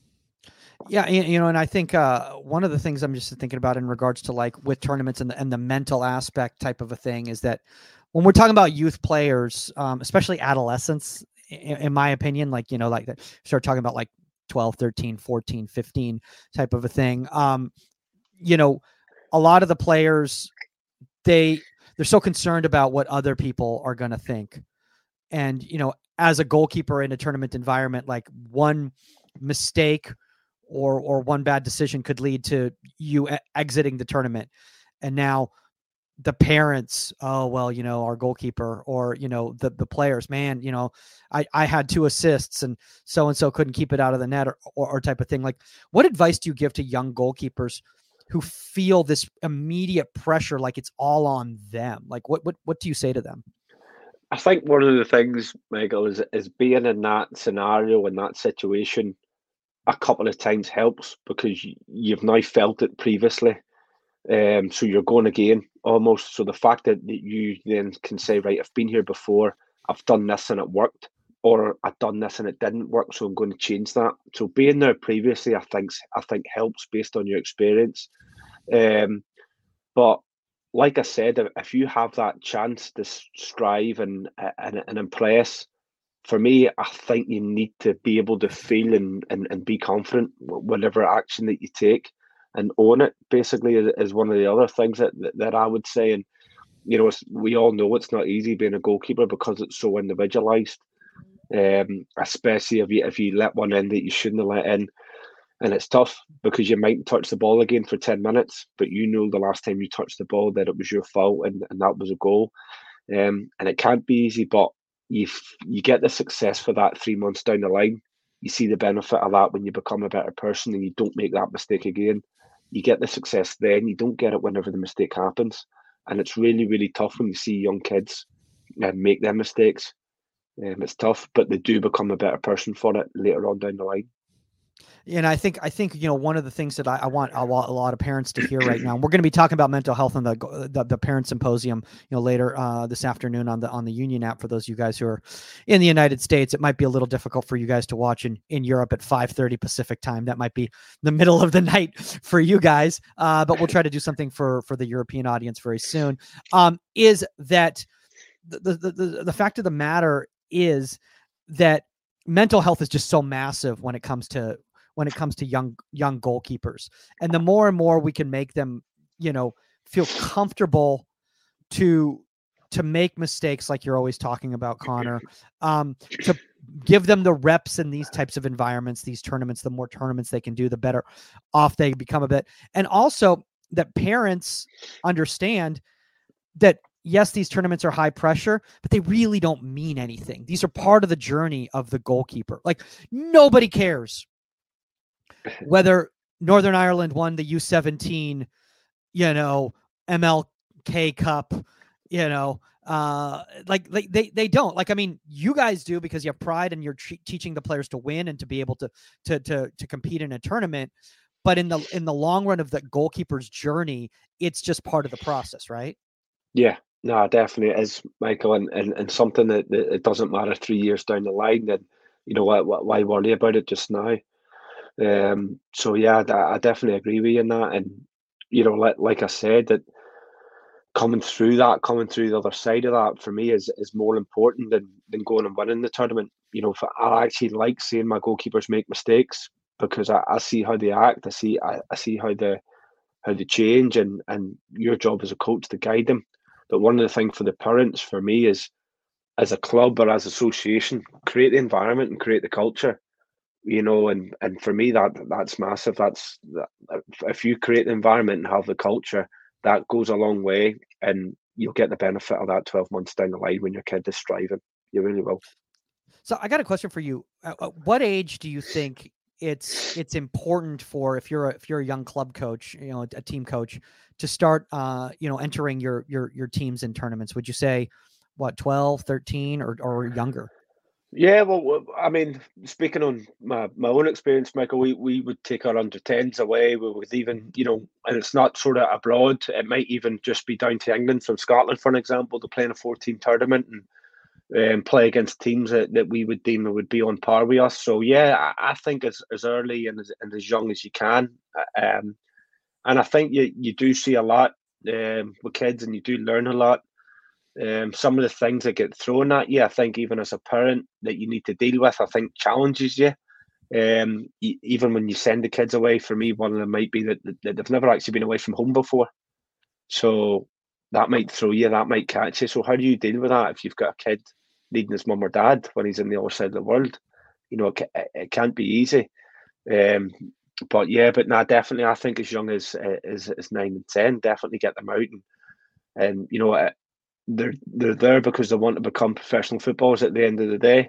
Yeah, you know, and I think uh, one of the things I'm just thinking about in regards to like with tournaments and the, and the mental aspect type of a thing is that when we're talking about youth players, um, especially adolescents, in, in my opinion, like, you know, like start talking about like twelve, thirteen, fourteen, fifteen type of a thing. Um, you know, a lot of the players, they, they're so concerned about what other people are going to think. And, you know, as a goalkeeper in a tournament environment, like one mistake or or one bad decision could lead to you exiting the tournament. And now the parents, oh, well, you know, our goalkeeper, or, you know, the, the players, man, you know, I, I had two assists and so-and-so couldn't keep it out of the net, or, or, or type of thing. Like, what advice do you give to young goalkeepers who feel this immediate pressure, like it's all on them? Like, what, what, what do you say to them? I think one of the things, Michael, is is being in that scenario, in that situation, a couple of times helps because you've now felt it previously. Um, so you're going again almost. So the fact that you then can say, right, I've been here before, I've done this and it worked, or I've done this and it didn't work, so I'm going to change that. So being there previously, I think, I think helps based on your experience. Um, but like I said, if you have that chance to strive and and, and impress, for me, I think you need to be able to feel and, and, and be confident whatever action that you take and own it, basically, is, is one of the other things that, that, that I would say. And, you know, we all know it's not easy being a goalkeeper because it's so individualised, um, especially if you, if you let one in that you shouldn't have let in. And it's tough because you might touch the ball again for ten minutes, but you know the last time you touched the ball that it was your fault and, and that was a goal. Um, and it can't be easy, but you you get the success for that three months down the line. You see the benefit of that when you become a better person and you don't make that mistake again. You get the success then. You don't get it whenever the mistake happens, and it's really really tough when you see young kids uh, make their mistakes. Um, it's tough, but they do become a better person for it later on down the line. And I think, I think, you know, one of the things that I, I want a lot, a lot of parents to hear right now, and we're going to be talking about mental health on the, the, the parent symposium, you know, later uh, this afternoon on the, on the Union app. For those of you guys who are in the United States, it might be a little difficult for you guys to watch in, in Europe at five thirty Pacific time. That might be the middle of the night for you guys. Uh, but we'll try to do something for, for the European audience very soon. Um, is that the, the, the, the fact of the matter is that mental health is just so massive when it comes to, when it comes to young, young goalkeepers. And the more and more we can make them, you know, feel comfortable to, to make mistakes, like you're always talking about, Connor, um, to give them the reps in these types of environments, these tournaments, the more tournaments they can do, the better off they become a bit. And also that parents understand that, yes, these tournaments are high pressure, but they really don't mean anything. These are part of the journey of the goalkeeper. Like, nobody cares whether Northern Ireland won the U seventeen, you know, M L K Cup, you know, uh, like, like they, they don't. Like, I mean, you guys do because you have pride and you're tre- teaching the players to win and to be able to, to, to, to compete in a tournament. But in the, in the long run of the goalkeeper's journey, it's just part of the process, right? Yeah, no, definitely it is, Michael, and, and, and something that, that it doesn't matter three years down the line. Then, you know, what, what, why worry about it just now? Um, so yeah, I, I definitely agree with you in that. And you know, like like I said, that coming through that, coming through the other side of that, for me is is more important than than going and winning the tournament. You know, for, I actually like seeing my goalkeepers make mistakes because I, I see how they act. I see I, I see how they how they change, and and your job as a coach to guide them. But one of the things for the parents, for me, is as a club or as association, create the environment and create the culture. You know, and and for me that that's massive. That's that, if you create the environment and have the culture, that goes a long way, and you'll get the benefit of that twelve months down the line when your kid is striving. You really will. So I got a question for you. At what age do you think it's it's important for if you're a, if you're a young club coach, you know, a, a team coach, to start uh, you know, entering your your your teams in tournaments? Would you say what, twelve, thirteen, or or younger? Yeah, well, I mean, speaking on my, my own experience, Michael, we, we would take our under tens away. We would even, you know, and it's not sort of abroad. It might even just be down to England from Scotland, for an example, to play in a four-team tournament and um, play against teams that, that we would deem would be on par with us. So, yeah, I, I think as, as early and as, and as young as you can. Um, and I think you, you do see a lot um, with kids, and you do learn a lot. Um, some of the things that get thrown at you, I think, even as a parent, that you need to deal with, I think challenges you. Um, e- even when you send the kids away, for me, one of them might be that, that they've never actually been away from home before. So that might throw you, that might catch you. So how do you deal with that if you've got a kid needing his mum or dad when he's in the other side of the world? You know, it, it can't be easy. Um, but yeah, but nah, definitely, I think as young as as, as nine and ten, definitely get them out, and, and you know, they're they're there because they want to become professional footballers at the end of the day.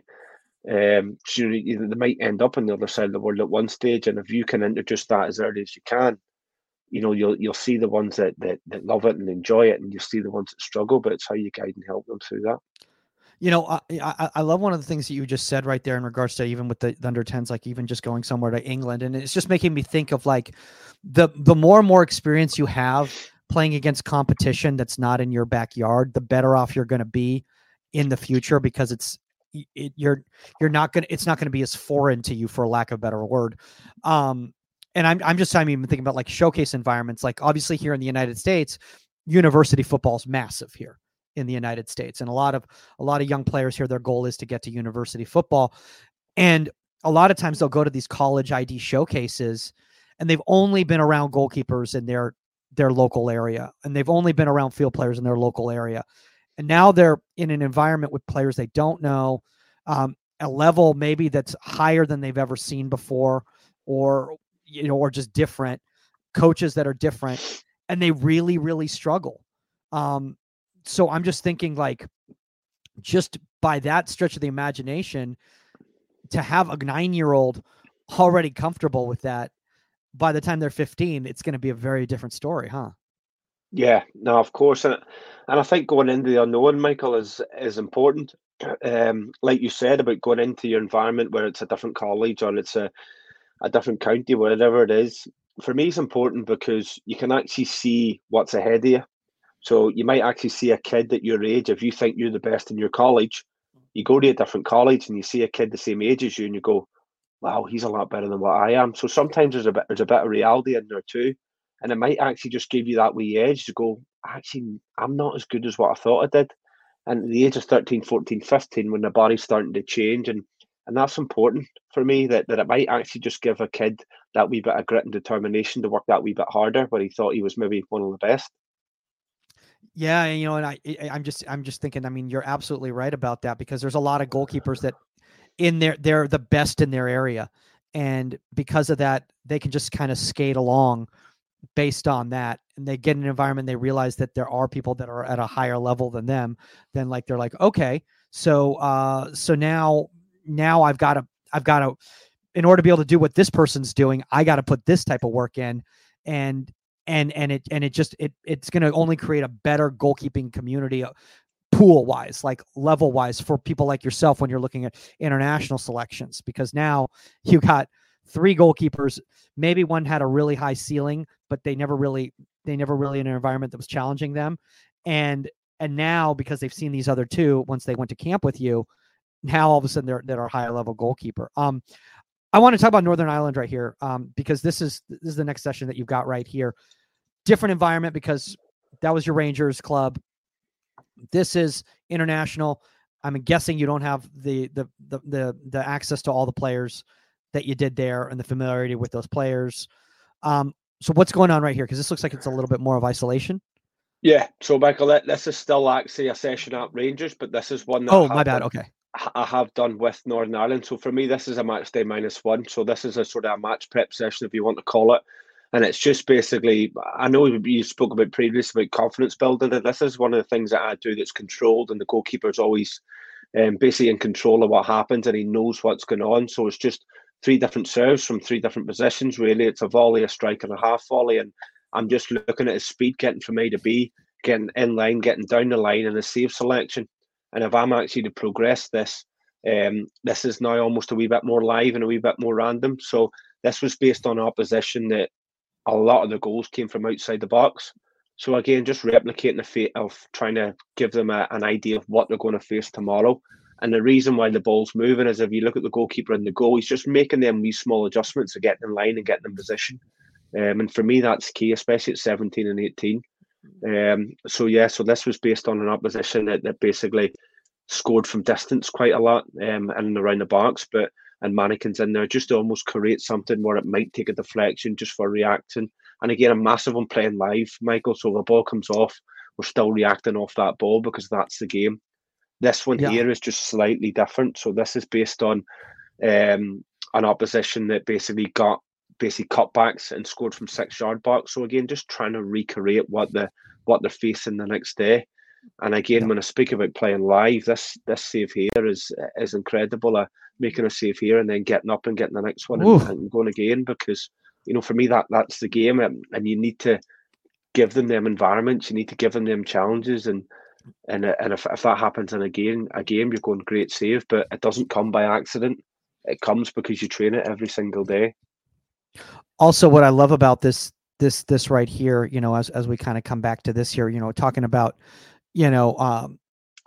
Um, so you know, they might end up on the other side of the world at one stage, and if you can introduce that as early as you can, you know, you'll you'll see the ones that that, that love it and enjoy it, and you'll see the ones that struggle. But it's how you guide and help them through that. You know, I, I, I love one of the things that you just said right there in regards to even with the, the under tens, like even just going somewhere to England. And it's just making me think of like the, the more and more experience you have playing against competition that's not in your backyard, the better off you're going to be in the future, because it's, it, you're, you're not going to, it's not going to be as foreign to you, for lack of a better word. Um, and I'm, I'm just, I'm even thinking about like showcase environments. Like obviously here in the United States, university football is massive here in the United States. And a lot of, a lot of young players here, their goal is to get to university football. And a lot of times they'll go to these college I D showcases, and they've only been around goalkeepers in their, their local area. And they've only been around field players in their local area. And now they're in an environment with players they don't know, um, a level maybe that's higher than they've ever seen before, or, you know, or just different coaches that are different, and they really, really struggle. Um, So I'm just thinking, like, just by that stretch of the imagination, to have a nine-year-old already comfortable with that, by the time they're fifteen, it's going to be a very different story, huh? Yeah, no, of course, and and I think going into the unknown, Michael, is is important. Um, like you said about going into your environment where it's a different college or it's a, a different county, wherever it is. For me, it's important because you can actually see what's ahead of you. So you might actually see a kid at your age. If you think you're the best in your college, you go to a different college and you see a kid the same age as you, and you go, "Wow, he's a lot better than what I am." So sometimes there's a bit there's a bit of reality in there too, and it might actually just give you that wee edge to go, "Actually, I'm not as good as what I thought I did." And at the age of thirteen, fourteen, fifteen, when the body's starting to change, and and that's important for me, that, that it might actually just give a kid that wee bit of grit and determination to work that wee bit harder where he thought he was maybe one of the best. Yeah, you know, and I, I'm just, I'm just thinking. I mean, you're absolutely right about that, because there's a lot of goalkeepers that, in their, they're the best in their area, and because of that, they can just kind of skate along based on that, and they get in an environment, they realize that there are people that are at a higher level than them. Then, like, they're like, okay, so, uh, so now, now I've got to, I've got to, in order to be able to do what this person's doing, I got to put this type of work in, and and and it and it just it it's going to only create a better goalkeeping community, pool wise, like level wise, for people like yourself when you're looking at international selections, because now you got three goalkeepers. Maybe one had a really high ceiling, but they never really they never really in an environment that was challenging them, and and now because they've seen these other two once they went to camp with you, now all of a sudden they're they're a higher level goalkeeper. Um, I want to talk about Northern Ireland right here, um, because this is this is the next session that you've got right here. Different environment, because that was your Rangers club. This is international. I'm guessing you don't have the the the the, the access to all the players that you did there and the familiarity with those players. Um, so what's going on right here? Because this looks like it's a little bit more of isolation. Yeah, so Michael, this is still actually a session at Rangers, but this is one that Oh, I my have bad. done, Okay. I have done with Northern Ireland. So for me, this is a match day minus one. So this is a sort of a match prep session, if you want to call it. And it's just basically, I know you spoke about previously about confidence building, and this is one of the things that I do that's controlled, and the goalkeeper's always um, basically in control of what happens, and he knows what's going on. So it's just three different serves from three different positions. Really, it's a volley, a strike, and a half volley. And I'm just looking at his speed, getting from A to B, getting in line, getting down the line, and his save selection. And if I'm actually to progress this, um, this is now almost a wee bit more live and a wee bit more random. So this was based on opposition that a lot of the goals came from outside the box. So again, just replicating the fate of trying to give them a, an idea of what they're going to face tomorrow. And the reason why the ball's moving is if you look at the goalkeeper and the goal, he's just making them these small adjustments to get in line and get in position. Um, and for me, that's key, especially at seventeen and eighteen. Um, so yeah, so this was based on an opposition that, that basically scored from distance quite a lot um, and around the box, but and mannequins in there just to almost create something where it might take a deflection just for reacting. And again, a massive one playing live, Michael. So if the ball comes off, we're still reacting off that ball because that's the game. This one yeah. here is just slightly different. So this is based on um, an opposition that basically got basically cutbacks and scored from six yard box. So again, just trying to recreate what the what they're facing the next day. And again, yeah. when I speak about playing live, this this save here is is incredible. Uh, making a save here and then getting up and getting the next one and, and going again, because you know for me that that's the game, and, and you need to give them them environments. You need to give them them challenges, and and and if, if that happens in a game, a game you're going great save, but it doesn't come by accident. It comes because you train it every single day. Also, what I love about this this this right here, you know, as as we kind of come back to this here, you know, talking about, you know, um,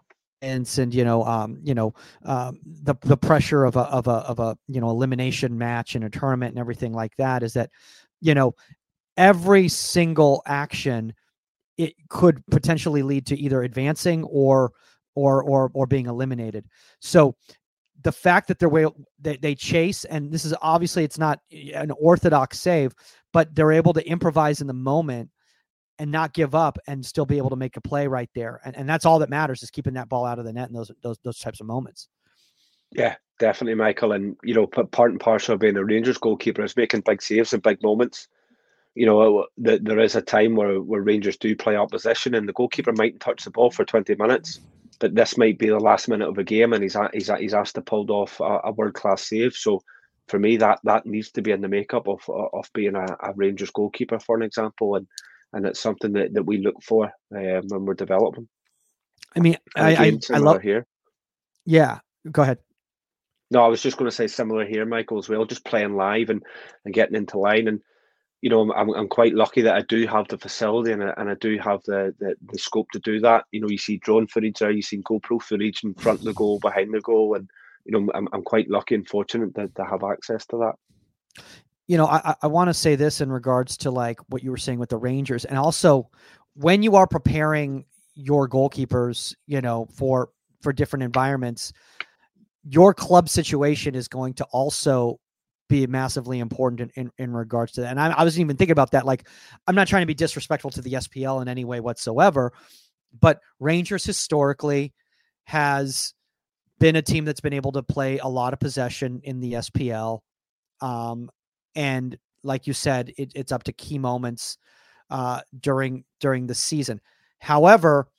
and and you know, um, you know, um, the the pressure of a of a of a you know elimination match in a tournament and everything like that is that, you know, every single action it could potentially lead to either advancing or or or or being eliminated. So the fact that they're way they, they chase, and this is obviously it's not an orthodox save, but they're able to improvise in the moment and not give up and still be able to make a play right there. And and that's all that matters, is keeping that ball out of the net in those those those types of moments. Yeah, definitely, Michael. And, you know, part and parcel of being a Rangers goalkeeper is making big saves in big moments. You know, the, there is a time where, where Rangers do play opposition and the goalkeeper mightn't touch the ball for twenty minutes, but this might be the last minute of a game and he's he's he's asked to pull off a, a world-class save. So for me, that that needs to be in the makeup of of being a, a Rangers goalkeeper, for an example. And And it's something that, that we look for um, when we're developing. I mean, I, I, I love here. Yeah, go ahead. No, I was just going to say similar here, Michael, as well. Just playing live and, and getting into line. And, you know, I'm I'm quite lucky that I do have the facility and I, and I do have the, the, the scope to do that. You know, you see drone footage there, you see GoPro footage in front of the goal, behind the goal. And, you know, I'm, I'm quite lucky and fortunate to, to have access to that. You know, I, I want to say this in regards to like what you were saying with the Rangers, and also when you are preparing your goalkeepers, you know, for, for different environments, your club situation is going to also be massively important in, in, in regards to that. And I, I wasn't even thinking about that. Like, I'm not trying to be disrespectful to the S P L in any way whatsoever, but Rangers historically has been a team that's been able to play a lot of possession in the S P L. Um, And like you said, it, it's up to key moments uh, during during the season. However,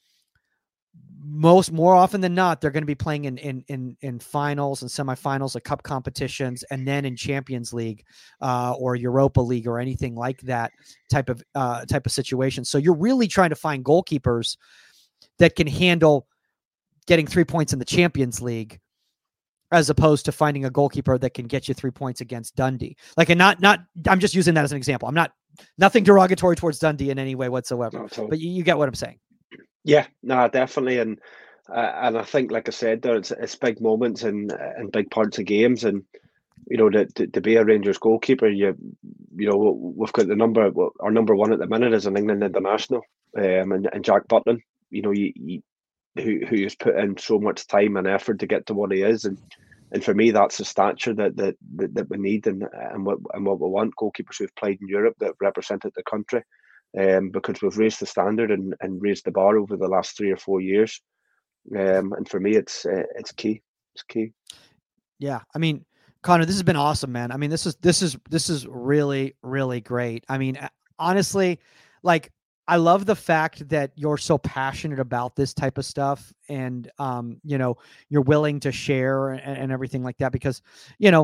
most more often than not, they're going to be playing in in in in finals and semifinals of cup competitions, and then in Champions League uh, or Europa League or anything like that type of uh, type of situation. So you're really trying to find goalkeepers that can handle getting three points in the Champions League, as opposed to finding a goalkeeper that can get you three points against Dundee. Like, and not, not, I'm just using that as an example. I'm not, nothing derogatory towards Dundee in any way whatsoever, no, but you, you get what I'm saying. Yeah, no, definitely. And, uh, and I think, like I said, there, it's, it's big moments and, and big parts of games. And, you know, to, to, to be a Rangers goalkeeper, you, you know, we've got the number, our number one at the minute is an England international, um, and, and Jack Butland, you know, you, you who who has put in so much time and effort to get to what he is, and and for me that's the stature that that that, that we need and and what and what we want, goalkeepers who've played in Europe that represented the country, um, because we've raised the standard and, and raised the bar over the last three or four years, um, and for me it's uh, it's key, it's key. Yeah, I mean, Connor, this has been awesome, man. I mean, this is this is this is really really great. I mean, honestly, like, I love the fact that you're so passionate about this type of stuff, and, um, you know, you're willing to share and, and everything like that, because, you know,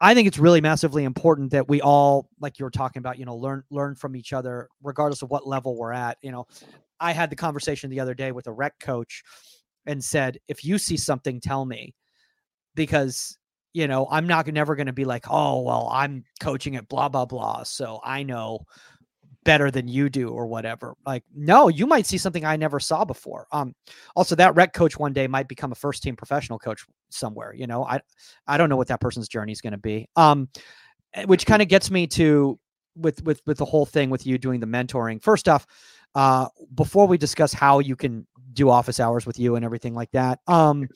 I think it's really massively important that we all, like you were talking about, you know, learn learn from each other, regardless of what level we're at. You know, I had the conversation the other day with a rec coach and said, if you see something, tell me, because, you know, I'm not never going to be like, oh, well, I'm coaching at blah, blah, blah, so I know better than you do or whatever. Like, no, you might see something I never saw before. Um, also, that rec coach one day might become a first team professional coach somewhere. You know, I, I don't know what that person's journey is going to be. Um, which kind of gets me to with with with the whole thing with you doing the mentoring. First off, uh, before we discuss how you can do office hours with you and everything like that, um,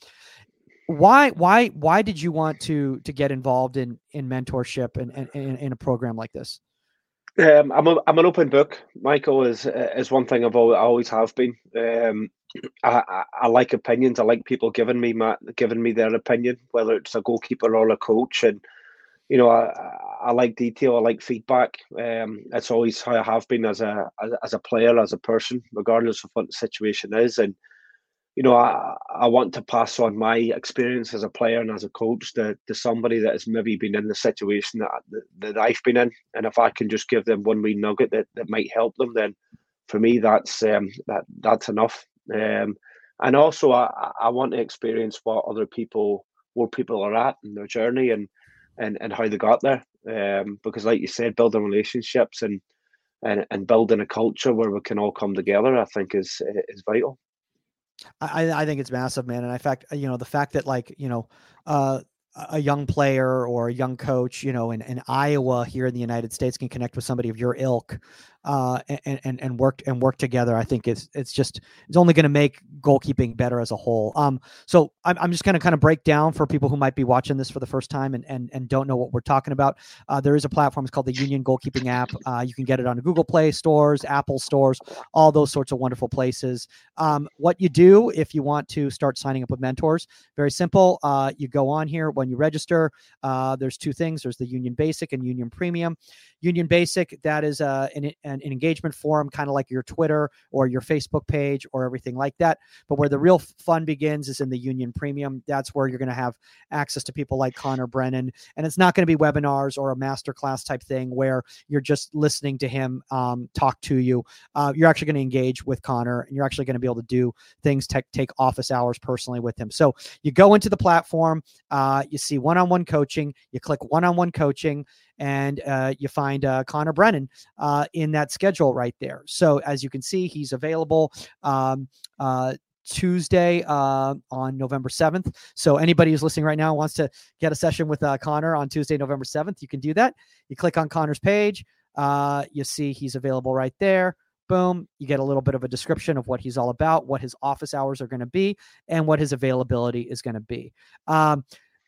why why why did you want to to get involved in in mentorship and in, in, in a program like this? Um, I'm a, I'm an open book. Michael is is one thing I've always, I always have been. Um, I, I, I like opinions. I like people giving me my giving me their opinion, whether it's a goalkeeper or a coach. And you know, I, I like detail. I like feedback. Um, it's always how I have been as a as, as a player, as a person, regardless of what the situation is. And you know, I, I want to pass on my experience as a player and as a coach to, to somebody that has maybe been in the situation that, that, that I've been in. And if I can just give them one wee nugget that, that might help them, then for me, that's um, that that's enough. Um, and also, I, I want to experience what other people, where people are at in their journey and and, and how they got there. Um, because, like you said, building relationships and, and and building a culture where we can all come together, I think is is vital. I, I think it's massive, man. And in fact, you know, the fact that like, you know, uh, a young player or a young coach, you know, in, in Iowa here in the United States can connect with somebody of your ilk, uh, and, and, and work and work together. I think it's, it's just, it's only going to make goalkeeping better as a whole. Um, so I'm, I'm just going to kind of break down for people who might be watching this for the first time and, and, and don't know what we're talking about. Uh, there is a platform. It's called the Union Goalkeeping app. Uh, you can get it on Google Play stores, Apple stores, all those sorts of wonderful places. Um, what you do if you want to start signing up with mentors, very simple. Uh, you go on here when you register. Uh, there's two things. There's the Union Basic and Union Premium. Union Basic, that is uh, an, an, an engagement forum, kind of like your Twitter or your Facebook page or everything like that. But where the real fun begins is in the Union Premium. That's where you're going to have access to people like Connor Brennan. And it's not going to be webinars or a masterclass type thing where you're just listening to him um, talk to you. Uh, you're actually going to engage with Connor, and you're actually going to be able to do things, te- take office hours personally with him. So you go into the platform, uh, you see one-on-one coaching, you click one-on-one coaching, and uh, you find uh, Connor Brennan uh, in that schedule right there. So as you can see, he's available um, uh, Tuesday uh, on November seventh. So anybody who's listening right now wants to get a session with uh, Connor on Tuesday, November seventh, you can do that. You click on Connor's page. Uh, you see he's available right there. Boom. You get a little bit of a description of what he's all about, what his office hours are going to be, and what his availability is going to be. Um,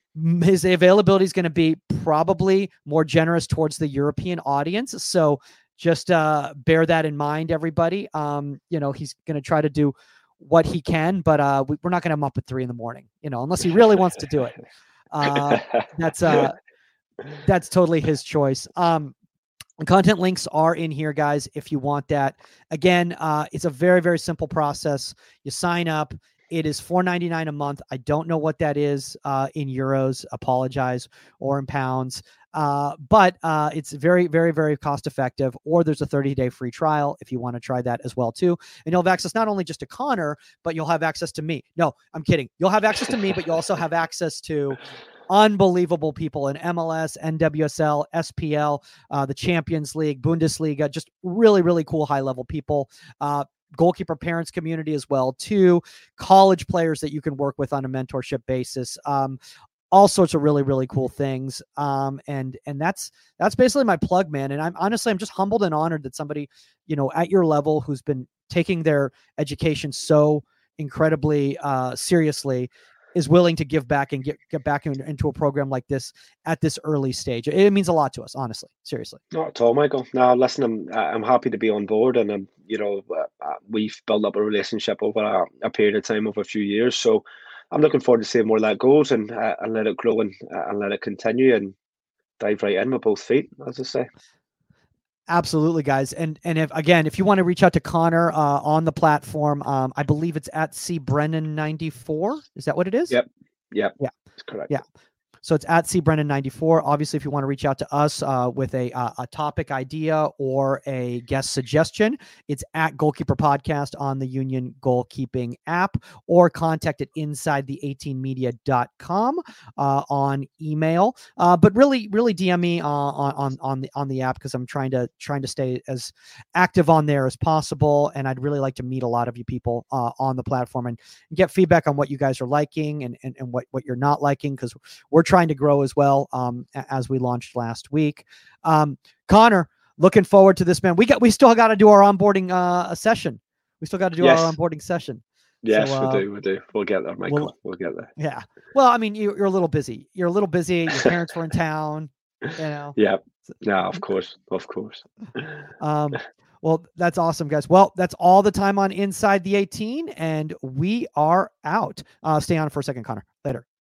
his availability is going to be probably more generous towards the European audience. So just uh, bear that in mind, everybody. Um, you know, he's going to try to do what he can, but uh, we, we're not going to have him up at three in the morning, you know, unless he really wants to do it. Uh, that's uh, that's totally his choice. Um, Content links are in here, guys, if you want that. Again, uh, it's a very, very simple process. You sign up. It is four ninety-nine a month. I don't know what that is uh, in euros, apologize, or in pounds. Uh, but uh, it's very, very, very cost effective. Or there's a thirty-day free trial if you want to try that as well, too. And you'll have access not only just to Connor, but you'll have access to me. No, I'm kidding. You'll have access to me, but you also have access to unbelievable people in M L S, N W S L, S P L, uh, the Champions League, Bundesliga, just really, really cool high-level people. Uh, goalkeeper parents community as well, too. College players that you can work with on a mentorship basis. Um, all sorts of really, really cool things. Um, and and that's that's basically my plug, man. And I'm honestly, I'm just humbled and honored that somebody, you know, at your level who's been taking their education so incredibly uh, seriously is willing to give back and get, get back in, into a program like this at this early stage. It means a lot to us, honestly, seriously. Not at all, Michael. No, listen, I'm I'm happy to be on board, and I'm, you know, uh, we've built up a relationship over a, a period of time, over a few years. So I'm looking forward to seeing where that goes and uh, and let it grow and uh, and let it continue and dive right in with both feet, as I say. Absolutely, guys. And and if again, if you want to reach out to Connor uh, on the platform, um, I believe it's at C Brennan ninety-four. Is that what it is? Yep. Yep. Yeah. That's correct. Yeah. So it's at C Brennan ninety-four. Obviously, if you want to reach out to us uh, with a uh, a topic idea or a guest suggestion, it's at Goalkeeper Podcast on the Union Goalkeeping app, or contact at inside the eighteen media dot com uh, on email. Uh, but really, really D M me uh, on on on the on the app, because I'm trying to trying to stay as active on there as possible, and I'd really like to meet a lot of you people uh, on the platform and get feedback on what you guys are liking and and, and what what you're not liking, because we're trying to grow as well, um, as we launched last week. Um, Connor, looking forward to this, man. We got, we still got to do our onboarding uh, session. We still got to do yes. our onboarding session. Yes, so, uh, we do. We do. We'll get there, Michael. We'll, we'll get there. Yeah. Well, I mean, you, you're a little busy. You're a little busy. Your parents were in town, you know? Yeah. No, of course. Of course. um, well, that's awesome, guys. Well, that's all the time on Inside the eighteen, and we are out. Uh, stay on for a second, Connor. Later.